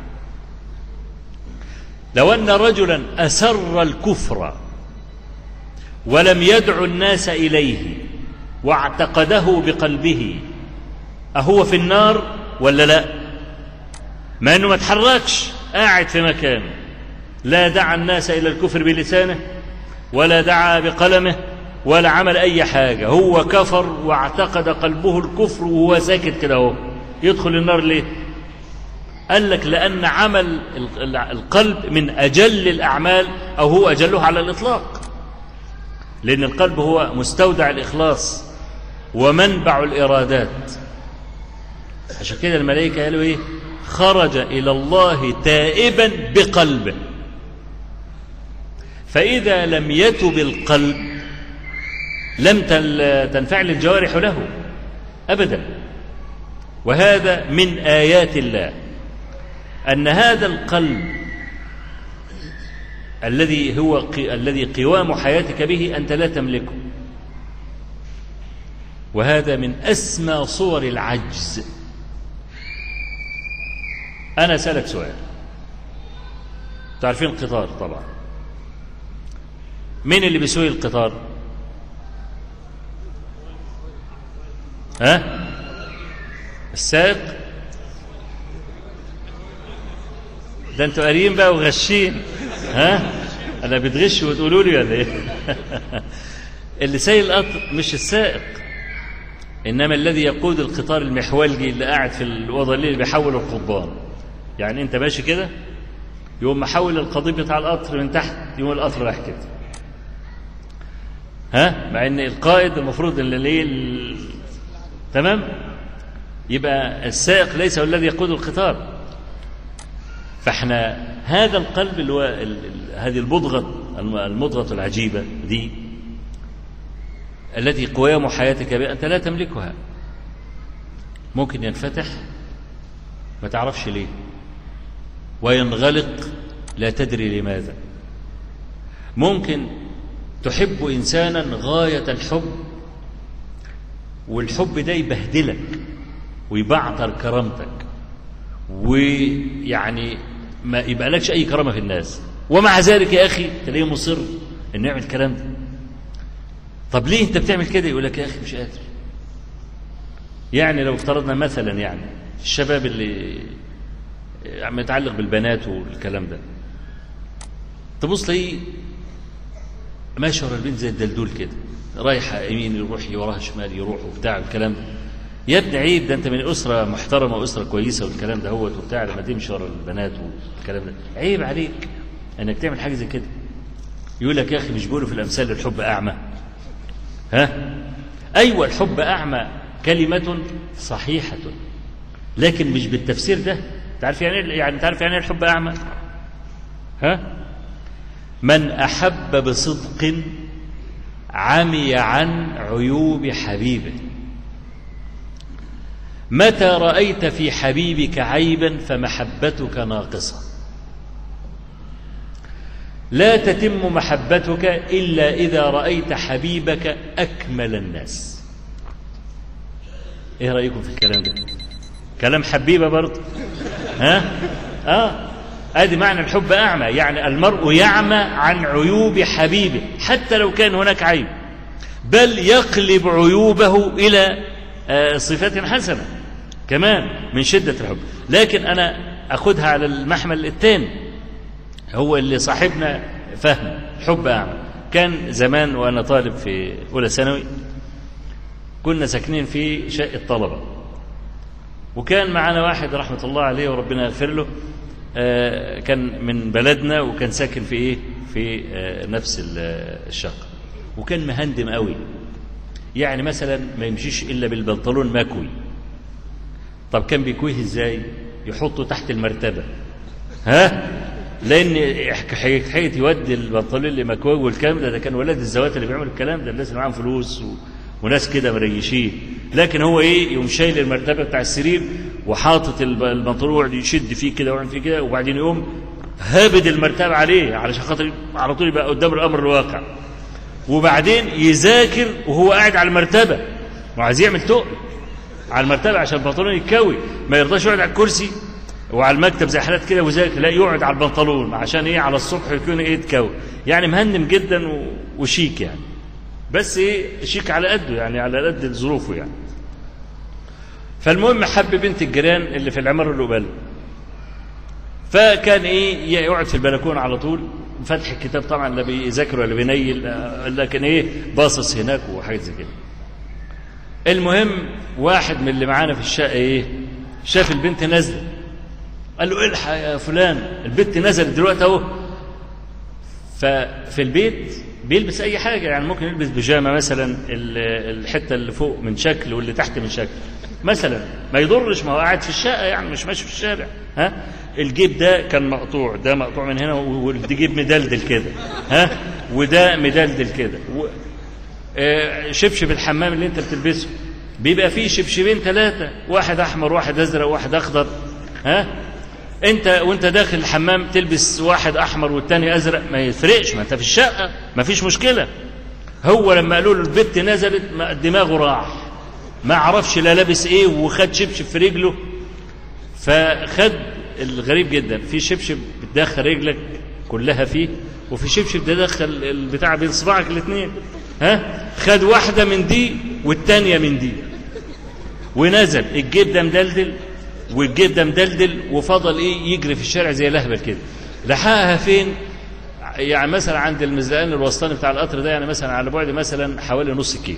لو أن رجلا أسر الكفر ولم يدعو الناس إليه واعتقده بقلبه، أهو في النار ولا لا؟ ما أنه ما تحركش، قاعد في مكانه، لا دعا الناس إلى الكفر بلسانه ولا دعا بقلمه ولا عمل أي حاجة، هو كفر واعتقد قلبه الكفر وهو ساكت كده اهو، يدخل النار ليه؟ قال لك لأن عمل القلب من أجل الأعمال، أو هو أجله على الإطلاق، لأن القلب هو مستودع الإخلاص ومنبع الإرادات. عشان كده الملائكة قالوا إيه؟ خرج إلى الله تائبا بقلبه. فإذا لم يتب القلب لم تنفعل الجوارح له أبدا. وهذا من آيات الله أن هذا القلب الذي قوام حياتك به أنت لا تملكه. وهذا من أسمى صور العجز. أنا أسألك سؤال، تعرفين القطار طبعا، مين اللي بيسوي القطار؟ ها؟ السائق؟ ده انتوا قاريين بقى وغشين. ها انا بتغش وتقولوا لي ولا ايه؟ اللي سايق القطر مش السائق، انما الذي يقود القطار المحولجي اللي قاعد في الاوضه اللي بيحول القضبان. يعني انت ماشي كده يقوم محول القضيب بتاع القطر من تحت، يقوم القطر رايح كده. ها مع ان القائد المفروض اللي تمام. يبقى السائق ليس هو الذي يقود القطار. فاحنا هذا القلب اللي هو هذه المضغة العجيبة دي التي قوام حياتك بها أنت لا تملكها، ممكن ينفتح ما تعرفش ليه، وينغلق لا تدري لماذا. ممكن تحب إنسانا غاية الحب، والحب ده يبهدلك ويبعتر كرامتك، ويعني ما يبقى لكش أي كرامة في الناس، ومع ذلك يا أخي تلاقيه مصر إنه يعمل الكلام ده. طب ليه أنت بتعمل كده؟ يقول لك يا أخي مش قادر. يعني لو افترضنا مثلا يعني الشباب اللي متعلق بالبنات والكلام ده، تبص تلاقيه ماشي ورا البنت زي الدلدول كده، رايحة يمين يروح، وراها شمال يروح وبتاع الكلام ده. يا ابني عيب، ده انت من اسره محترمه واسره كويسه والكلام ده هو وبتاع، لما تمشي ورا البنات والكلام ده عيب عليك انك تعمل حاجه زي كده. يقول لك يا اخي مش بيقولوا في الامثال الحب اعمى؟ ها ايوه الحب اعمى كلمه صحيحه، لكن مش بالتفسير ده. تعرف يعني تعرف يعني الحب اعمى؟ ها من احب بصدق عمي عن عيوب حبيبه. متى رأيت في حبيبك عيبا فمحبتك ناقصة. لا تتم محبتك إلا إذا رأيت حبيبك أكمل الناس. إيه رأيكم في الكلام ده؟ كلام حبيبة برضه. ها ادي معنى الحب اعمى، يعني المرء يعمى عن عيوب حبيبه حتى لو كان هناك عيب، بل يقلب عيوبه الى صفات حسنه كمان من شده الحب. لكن انا اخذها على المحمل الثاني، هو اللي صاحبنا فهم حب اعمى. كان زمان وانا طالب في اولى ثانوي كنا ساكنين في شقه طلبه، وكان معنا واحد رحمه الله عليه وربنا يغفر له، كان من بلدنا وكان ساكن في ايه في نفس الشقه، وكان مهندم قوي، يعني مثلا ما يمشيش الا بالبنطلون مكوي. طب كان بيكويه ازاي؟ يحطه تحت المرتبه، لان حكايه يودي البنطلون اللي مكوي والكلام ده كان ولاد الزوات اللي بيعملوا الكلام ده، الناس اللي معاهم فلوس وناس كده مريشين. لكن هو ايه، يقوم شايل المرتبه بتاع السرير وحاطط البنطلون ويقعد يشد فيه كده ويعمل فيه كده، وبعدين يقوم هابد المرتبه عليه علشان خاطر على طول يبقى قدام الامر الواقع. وبعدين يذاكر وهو قاعد على المرتبه، وعايز يعمل تقل على المرتبه عشان البنطلون يتكوي، ما يرضاش يقعد على الكرسي وعلى المكتب زي حالات كده وذاكر، لا يقعد على البنطلون عشان ايه، على الصبح يكون ايه يتكوي. يعني مهندم جدا وشيك يعني، بس ايه شيك على قده، يعني على قد ظروفه يعني. فالمهم حب بنت الجيران اللي في العماره اللي قباله، فكان ايه يقعد في البلكونه على طول فتح الكتاب، طبعا لا بيذاكر ولا بينيل، لكن ايه باصص هناك وحاجات زي كده. المهم واحد من اللي معانا في الشقه ايه شاف البنت نازله، قال له الحق يا فلان البنت نزلت دلوقتي اهو. ففي البيت بيلبس اي حاجه، يعني ممكن يلبس بيجامه مثلا، الحته اللي فوق من شكل واللي تحت من شكل مثلا، ما يضرش، ما هو قاعد في الشقه يعني مش ماشي في الشارع. الجيب ده كان مقطوع، ده مقطوع من هنا، والدي جيب مدلدل كده، وده مدلدل كده. شبشب الحمام اللي انت بتلبسه بيبقى فيه شبشبين ثلاثه، واحد احمر واحد ازرق واحد اخضر. انت وانت داخل الحمام تلبس واحد احمر والتاني ازرق، ما يفرقش، ما انت في الشقه ما فيش مشكله. هو لما قالوا له البت نزلت دماغه راح، ما عرفش لا لابس ايه، وخد شبشب في رجله. فخد الغريب جدا، في شبشب بتدخل رجلك كلها فيه، وفي شبشب تدخل البتاع بين صباعك الاثنين. خد واحده من دي والتانيه من دي، ونزل الجيب ده مدلدل والجيب ده مدلدل، وفضل ايه يجري في الشارع زي الاهبل كده. لحقها فين؟ يعني مثلا عند المزلقان الوسطاني بتاع القطر ده، يعني مثلا على بعد مثلا حوالي نص كيلو.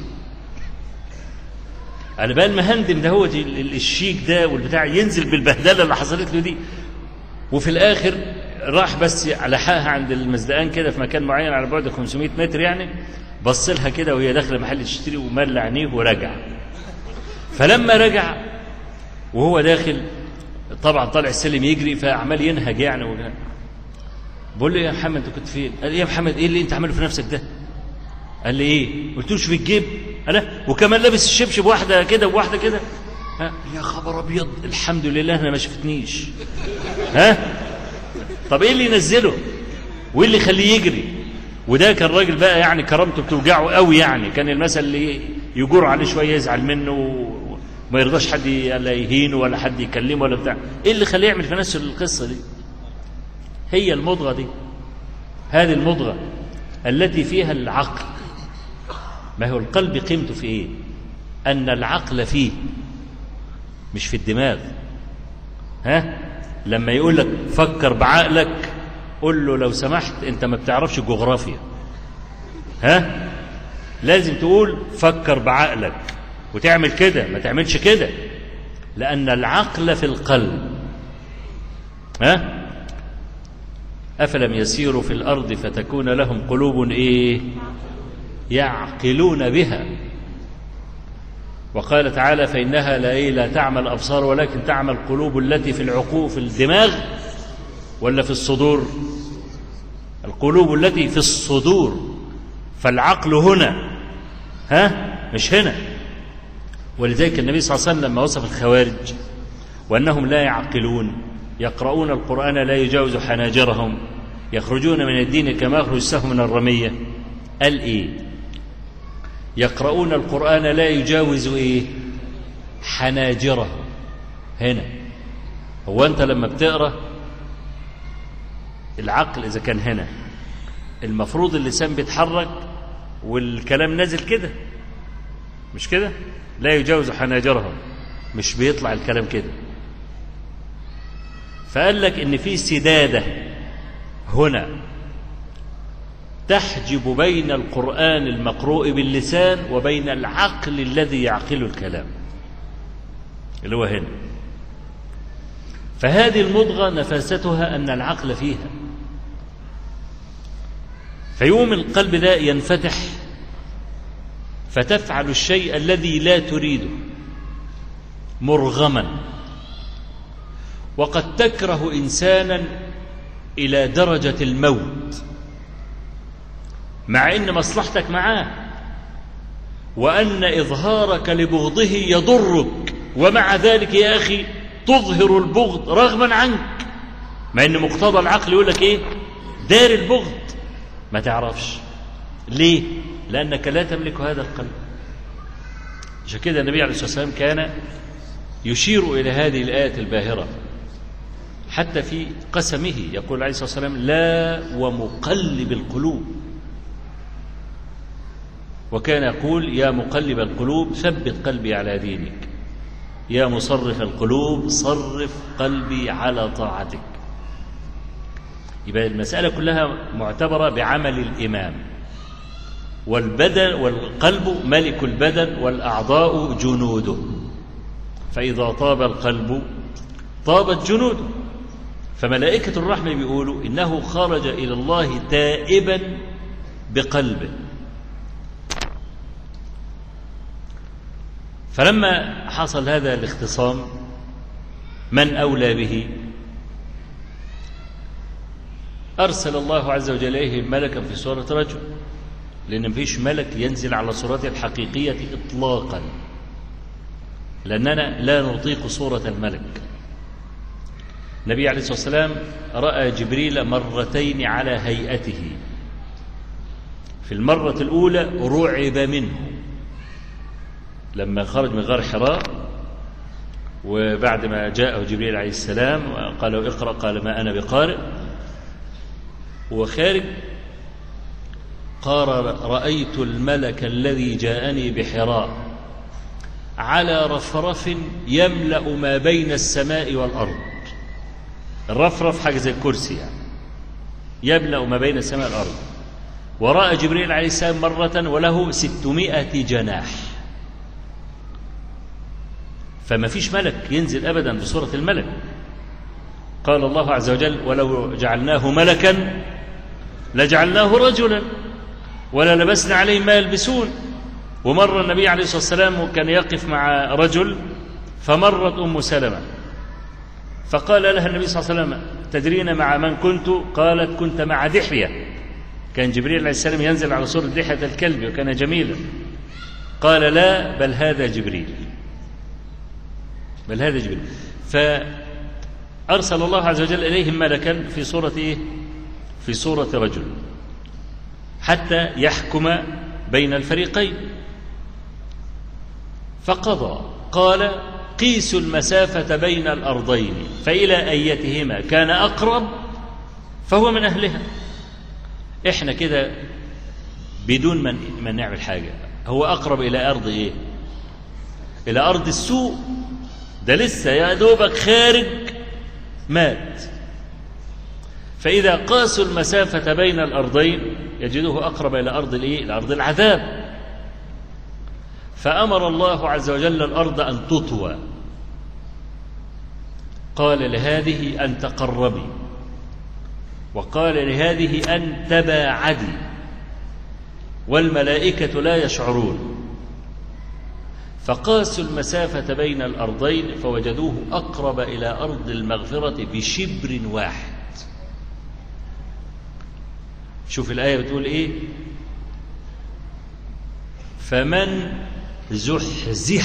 على بال ما هندم ده هو الشيك ده والبتاع ينزل بالبهدله اللي حصلت له دي، وفي الاخر راح بس لحقها عند المزدقان كده في مكان معين على بعد 500 متر يعني، بص لها كده وهي داخله محل تشتري ومل عينيه ورجع. فلما رجع وهو داخل طبعا طالع السلم يجري، فعمال ينهج يعني بقول له يا محمد انت كنت فين؟ قال لي يا محمد ايه اللي انت عامله في نفسك ده؟ قال لي ايه؟ قلت له في الجيب انا وكمان لابس الشبشب واحده كده وواحده كده. ها يا خبر ابيض، الحمد لله انا ما شفتنيش. ها طب ايه اللي ينزله وايه اللي يخليه يجري؟ وده كان راجل بقى يعني كرامته بتوجعه قوي، يعني كان المثل اللي يجور عليه شويه يزعل منه وما يرضاش حد لا يهينه ولا حد يكلمه ولا بتاع. ايه اللي خليه يعمل في نفسه القصه دي؟ هي المضغه دي، هذه المضغه التي فيها العقل. ما هو القلب قيمته في ايه؟ ان العقل فيه مش في الدماغ. ها لما يقول لك فكر بعقلك، قل له لو سمحت انت ما بتعرفش الجغرافيا. ها لازم تقول فكر بعقلك وتعمل كده، ما تعملش كده، لان العقل في القلب. ها افلم يسيروا في الارض فتكون لهم قلوب ايه يعقلون بها. وقال تعالى فإنها لا تعمى الأبصار ولكن تعمى القلوب التي في العقول، في الدماغ ولا في الصدور؟ القلوب التي في الصدور. فالعقل هنا مش هنا. ولذلك النبي صلى الله عليه وسلم لما وصف الخوارج وأنهم لا يعقلون، يقرؤون القرآن لا يجاوز حناجرهم، يخرجون من الدين كما يخرج السهم من الرمية، قال إيه؟ يقرؤون القرآن لا يجاوز إيه؟ حناجرهم. هنا هو أنت لما بتقرأ العقل إذا كان هنا، المفروض اللسان بيتحرك والكلام نازل كده، مش كده؟ لا يجاوز حناجرهم، مش بيطلع الكلام كده. فقال لك إن في سدادة هنا تحجب بين القرآن المقروء باللسان وبين العقل الذي يعقل الكلام، اللي هو هنا. فهذه المضغة نفاستها أن العقل فيها، فيوم القلب ده ينفتح فتفعل الشيء الذي لا تريده مرغما. وقد تكره إنسانا إلى درجة الموت مع أن مصلحتك معاه، وأن إظهارك لبغضه يضرك، ومع ذلك يا أخي تظهر البغض رغما عنك، مع أن مقتضى العقل يقول لك إيه؟ دار البغض. ما تعرفش ليه؟ لأنك لا تملك هذا القلب. عشان كده النبي عليه الصلاة والسلام كان يشير إلى هذه الآية الباهرة حتى في قسمه، يقول عليه الصلاة والسلام لا ومقلب القلوب. وكان يقول يا مقلب القلوب ثبت قلبي على دينك، يا مصرف القلوب صرف قلبي على طاعتك. يبقى المسألة كلها معتبرة بعمل الإمام. والبدن والقلب ملك البدن والأعضاء جنوده، فإذا طاب القلب طابت جنوده. فملائكة الرحمة بيقولوا إنه خرج إلى الله تائبا بقلبه. فلما حصل هذا الاختصام من أولى به؟ أرسل الله عز وجل إليه ملكا في صورة رجل، لأن مفيش ملك ينزل على صورته الحقيقية إطلاقا، لأننا لا نطيق صورة الملك. النبي عليه الصلاة والسلام رأى جبريل مرتين على هيئته. في المرة الأولى رعب منه لما خرج من غار حراء، وبعد ما جاءه جبريل عليه السلام وقال له اقرأ، قال ما أنا بقارئ. وخارج قال رأيت الملك الذي جاءني بحراء على رفرف يملأ ما بين السماء والأرض. الرفرف حاجة زي الكرسي يعني، يملأ ما بين السماء والأرض. ورأى جبريل عليه السلام مرة وله 600 جناح، فما فيش ملك ينزل أبدا بصورة الملك. قال الله عز وجل: ولو جعلناه ملكا لجعلناه رجلا وللبسنا عليهم ما يلبسون. ومر النبي عليه الصلاة والسلام وكان يقف مع رجل، فمرت أم سلمة فقال لها النبي صلى الله عليه وسلم: تدرين مع من كنت؟ قالت: كنت مع دحية. كان جبريل عليه السلام ينزل على صورة دحية الكلب وكان جميلا. قال: لا، بل هذا جبريل، بل هذا جبريل. فأرسل الله عز وجل إليهم ملكا في صورة إيه؟ في صورة رجل، حتى يحكم بين الفريقين. فقضى، قال: قيسوا المسافة بين الأرضين، فإلى أيتهما كان أقرب فهو من أهلها. إحنا كده بدون من نعمل حاجة، هو أقرب إلى أرض إيه؟ إلى أرض السوء، ده لسه يا دوبك خارج مات. فإذا قاسوا المسافة بين الأرضين يجدوه أقرب إلى أرض الإيه؟ إلى أرض العذاب. فأمر الله عز وجل الأرض أن تطوى، قال لهذه أن تقربي، وقال لهذه أن تباعدي، والملائكة لا يشعرون. فقاسوا المسافة بين الأرضين فوجدوه أقرب إلى أرض المغفرة بشبر واحد. شوف الآية بتقول إيه؟ فمن زحزح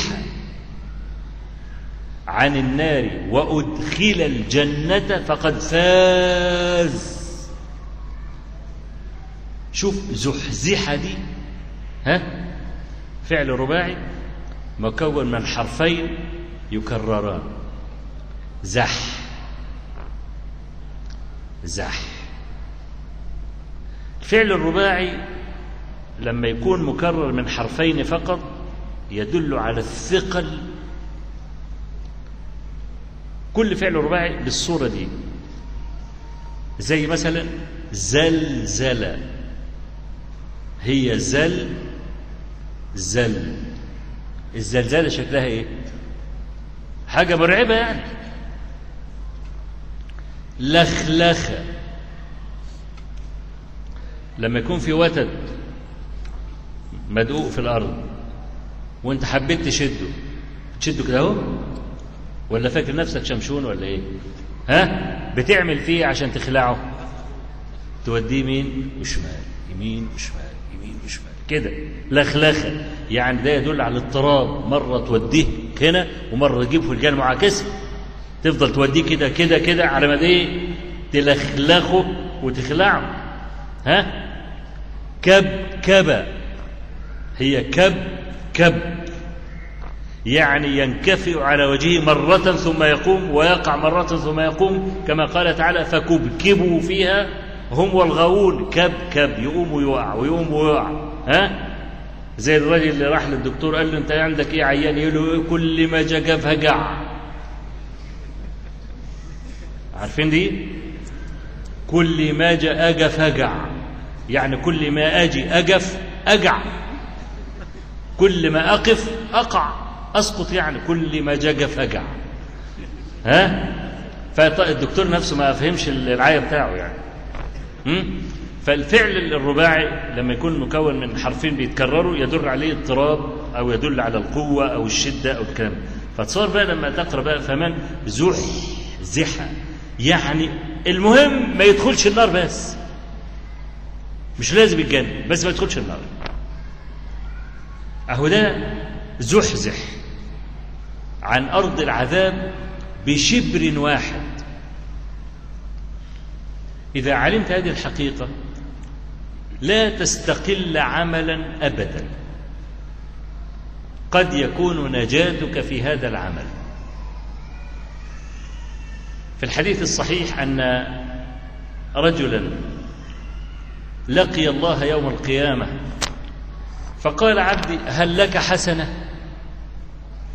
عن النار وأدخل الجنة فقد فاز. شوف زحزح دي، فعل رباعي مكون من حرفين يكرران، زح زح. الفعل الرباعي لما يكون مكرر من حرفين فقط يدل على الثقل. كل فعل رباعي بالصورة دي، زي مثلا زلزلة، هي زل زل. الزلزلة شكلها ايه؟ حاجة مرعبة يعني. لخلخة، لما يكون في وتد مدقوق في الأرض وانت حبيت تشده كده اهو، ولا فاكر نفسك شمشون ولا ايه؟ بتعمل فيه عشان تخلعه، توديه يمين وشمال يمين وشمال يمين وشمال كده. لخلخة يعني ده يدل على الاضطراب، مرة توديه هنا ومرة تجيبه في الجانب معاكسة، تفضل توديه كده كده كده على ما ايه؟ تلخلخه وتخلعه. كبكبة، هي كب يعني ينكفئ على وجهه مرة ثم يقوم، ويقع مرة ثم يقوم، كما قال تعالى: فكبكبوا فيها هم والغاوون. كب يقوم ويقع ويقوم ويقع. زي الراجل اللي راح للدكتور قال له: انت عندك ايه عيان؟ يقول له: كل ما جا فجع. عارفين دي؟ كل ما جاء أجى فجع، يعني كل ما أجي أجف أجع، كل ما أقف أقع أسقط، يعني كل ما جاء فجع. فالدكتور نفسه ما فهمش الرعاية بتاعه يعني. فالفعل الرباعي لما يكون مكون من حرفين بيتكرروا يدل عليه اضطراب، أو يدل على القوة أو الشدة أو الكلام. فتصور بقى لما تقرأ بقى فمن زحزح، يعني المهم ما يدخلش النار، بس مش لازم يتجنن، بس ما يدخلش النار. أهو ده زحزح عن أرض العذاب بشبر واحد. إذا علمت هذه الحقيقة لا تستقل عملا أبدا، قد يكون نجاتك في هذا العمل. في الحديث الصحيح أن رجلا لقي الله يوم القيامة فقال: عبدي هل لك حسنة؟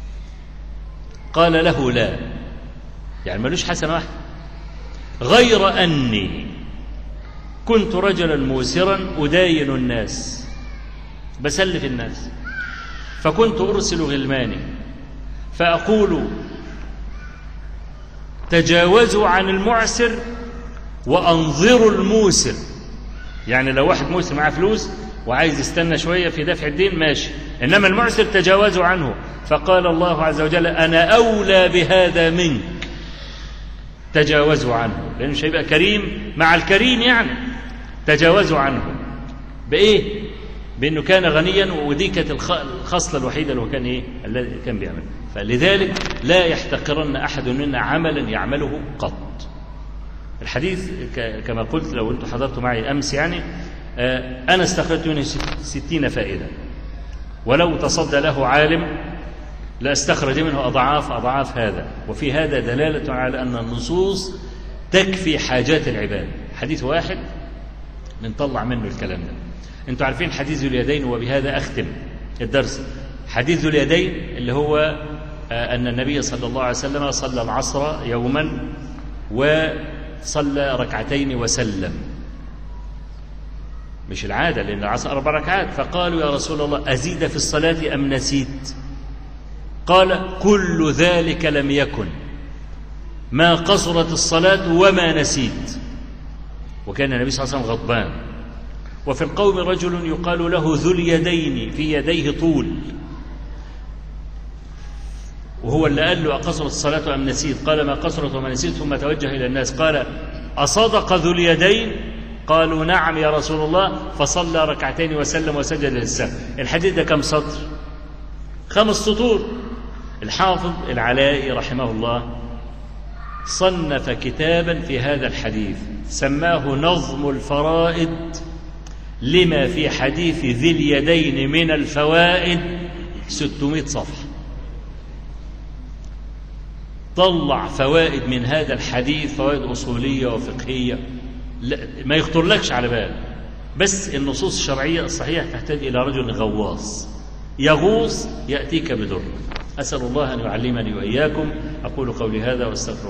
قال له لا، يعني ملوش حسنة واحدة، غير أني كنت رجلا موسرا أداين الناس، بسلف الناس، فكنت أرسل غلماني فأقول تجاوزوا عن المعسر وأنظروا الموسر. يعني لو واحد موسر معاه فلوس وعايز يستنى شوية في دفع الدين ماشي، إنما المعسر تجاوزوا عنه. فقال الله عز وجل أنا أولى بهذا منك، تجاوزوا عنه، لأنه مش هيبقى كريم مع الكريم، يعني تجاوزوا عنه بإيه؟ بأنه كان غنيا، ودي كانت الخصلة الوحيدة اللي هو كان إيه؟ الذي كان بيعمل. فلذلك لا يحتقرن أحد منا عملا يعمله قط. الحديث كما قلت لو أنتم حضرتوا معي أمس، يعني أنا استخرجت منه 60 فائدة، ولو تصدى له عالم لاستخرج منه أضعاف هذا. وفي هذا دلالة على أن النصوص تكفي حاجات العباد. حديث واحد نطلع منه الكلام ده. أنتم عارفين حديث ذو اليدين، وبهذا أختم الدرس. حديث ذو اليدين اللي هو أن النبي صلى الله عليه وسلم صلى العصر يوما وصلى ركعتين وسلم، مش العادة لأن العصر 4 ركعات. فقالوا يا رسول الله أزيد في الصلاة أم نسيت؟ قال كل ذلك لم يكن، ما قصرت الصلاة وما نسيت. وكان النبي صلى الله عليه وسلم غضبان. وفي القوم رجل يقال له ذو اليدين، في يديه طول، وهو اللي قال له أقصرت الصلاة أم نسيت؟ قال ما قصرت وما نسيت. ثم توجه إلى الناس قال أصدق ذو اليدين؟ قالوا نعم يا رسول الله. فصلى ركعتين وسلم وسجد للسهو. الحديث ده كم سطر؟ 5 سطور. الحافظ العلائي رحمه الله صنف كتابا في هذا الحديث سماه نظم الفرائد لما في حديث ذي اليدين من الفوائد، 600 صفحة. طلع فوائد من هذا الحديث، فوائد أصولية وفقهية ما يخطر لكش على بال. بس النصوص الشرعية الصحيحة تحتاج إلى رجل غواص يغوص يأتيك بدر. أسأل الله أن يعلمني وإياكم. أقول قولي هذا واستغفر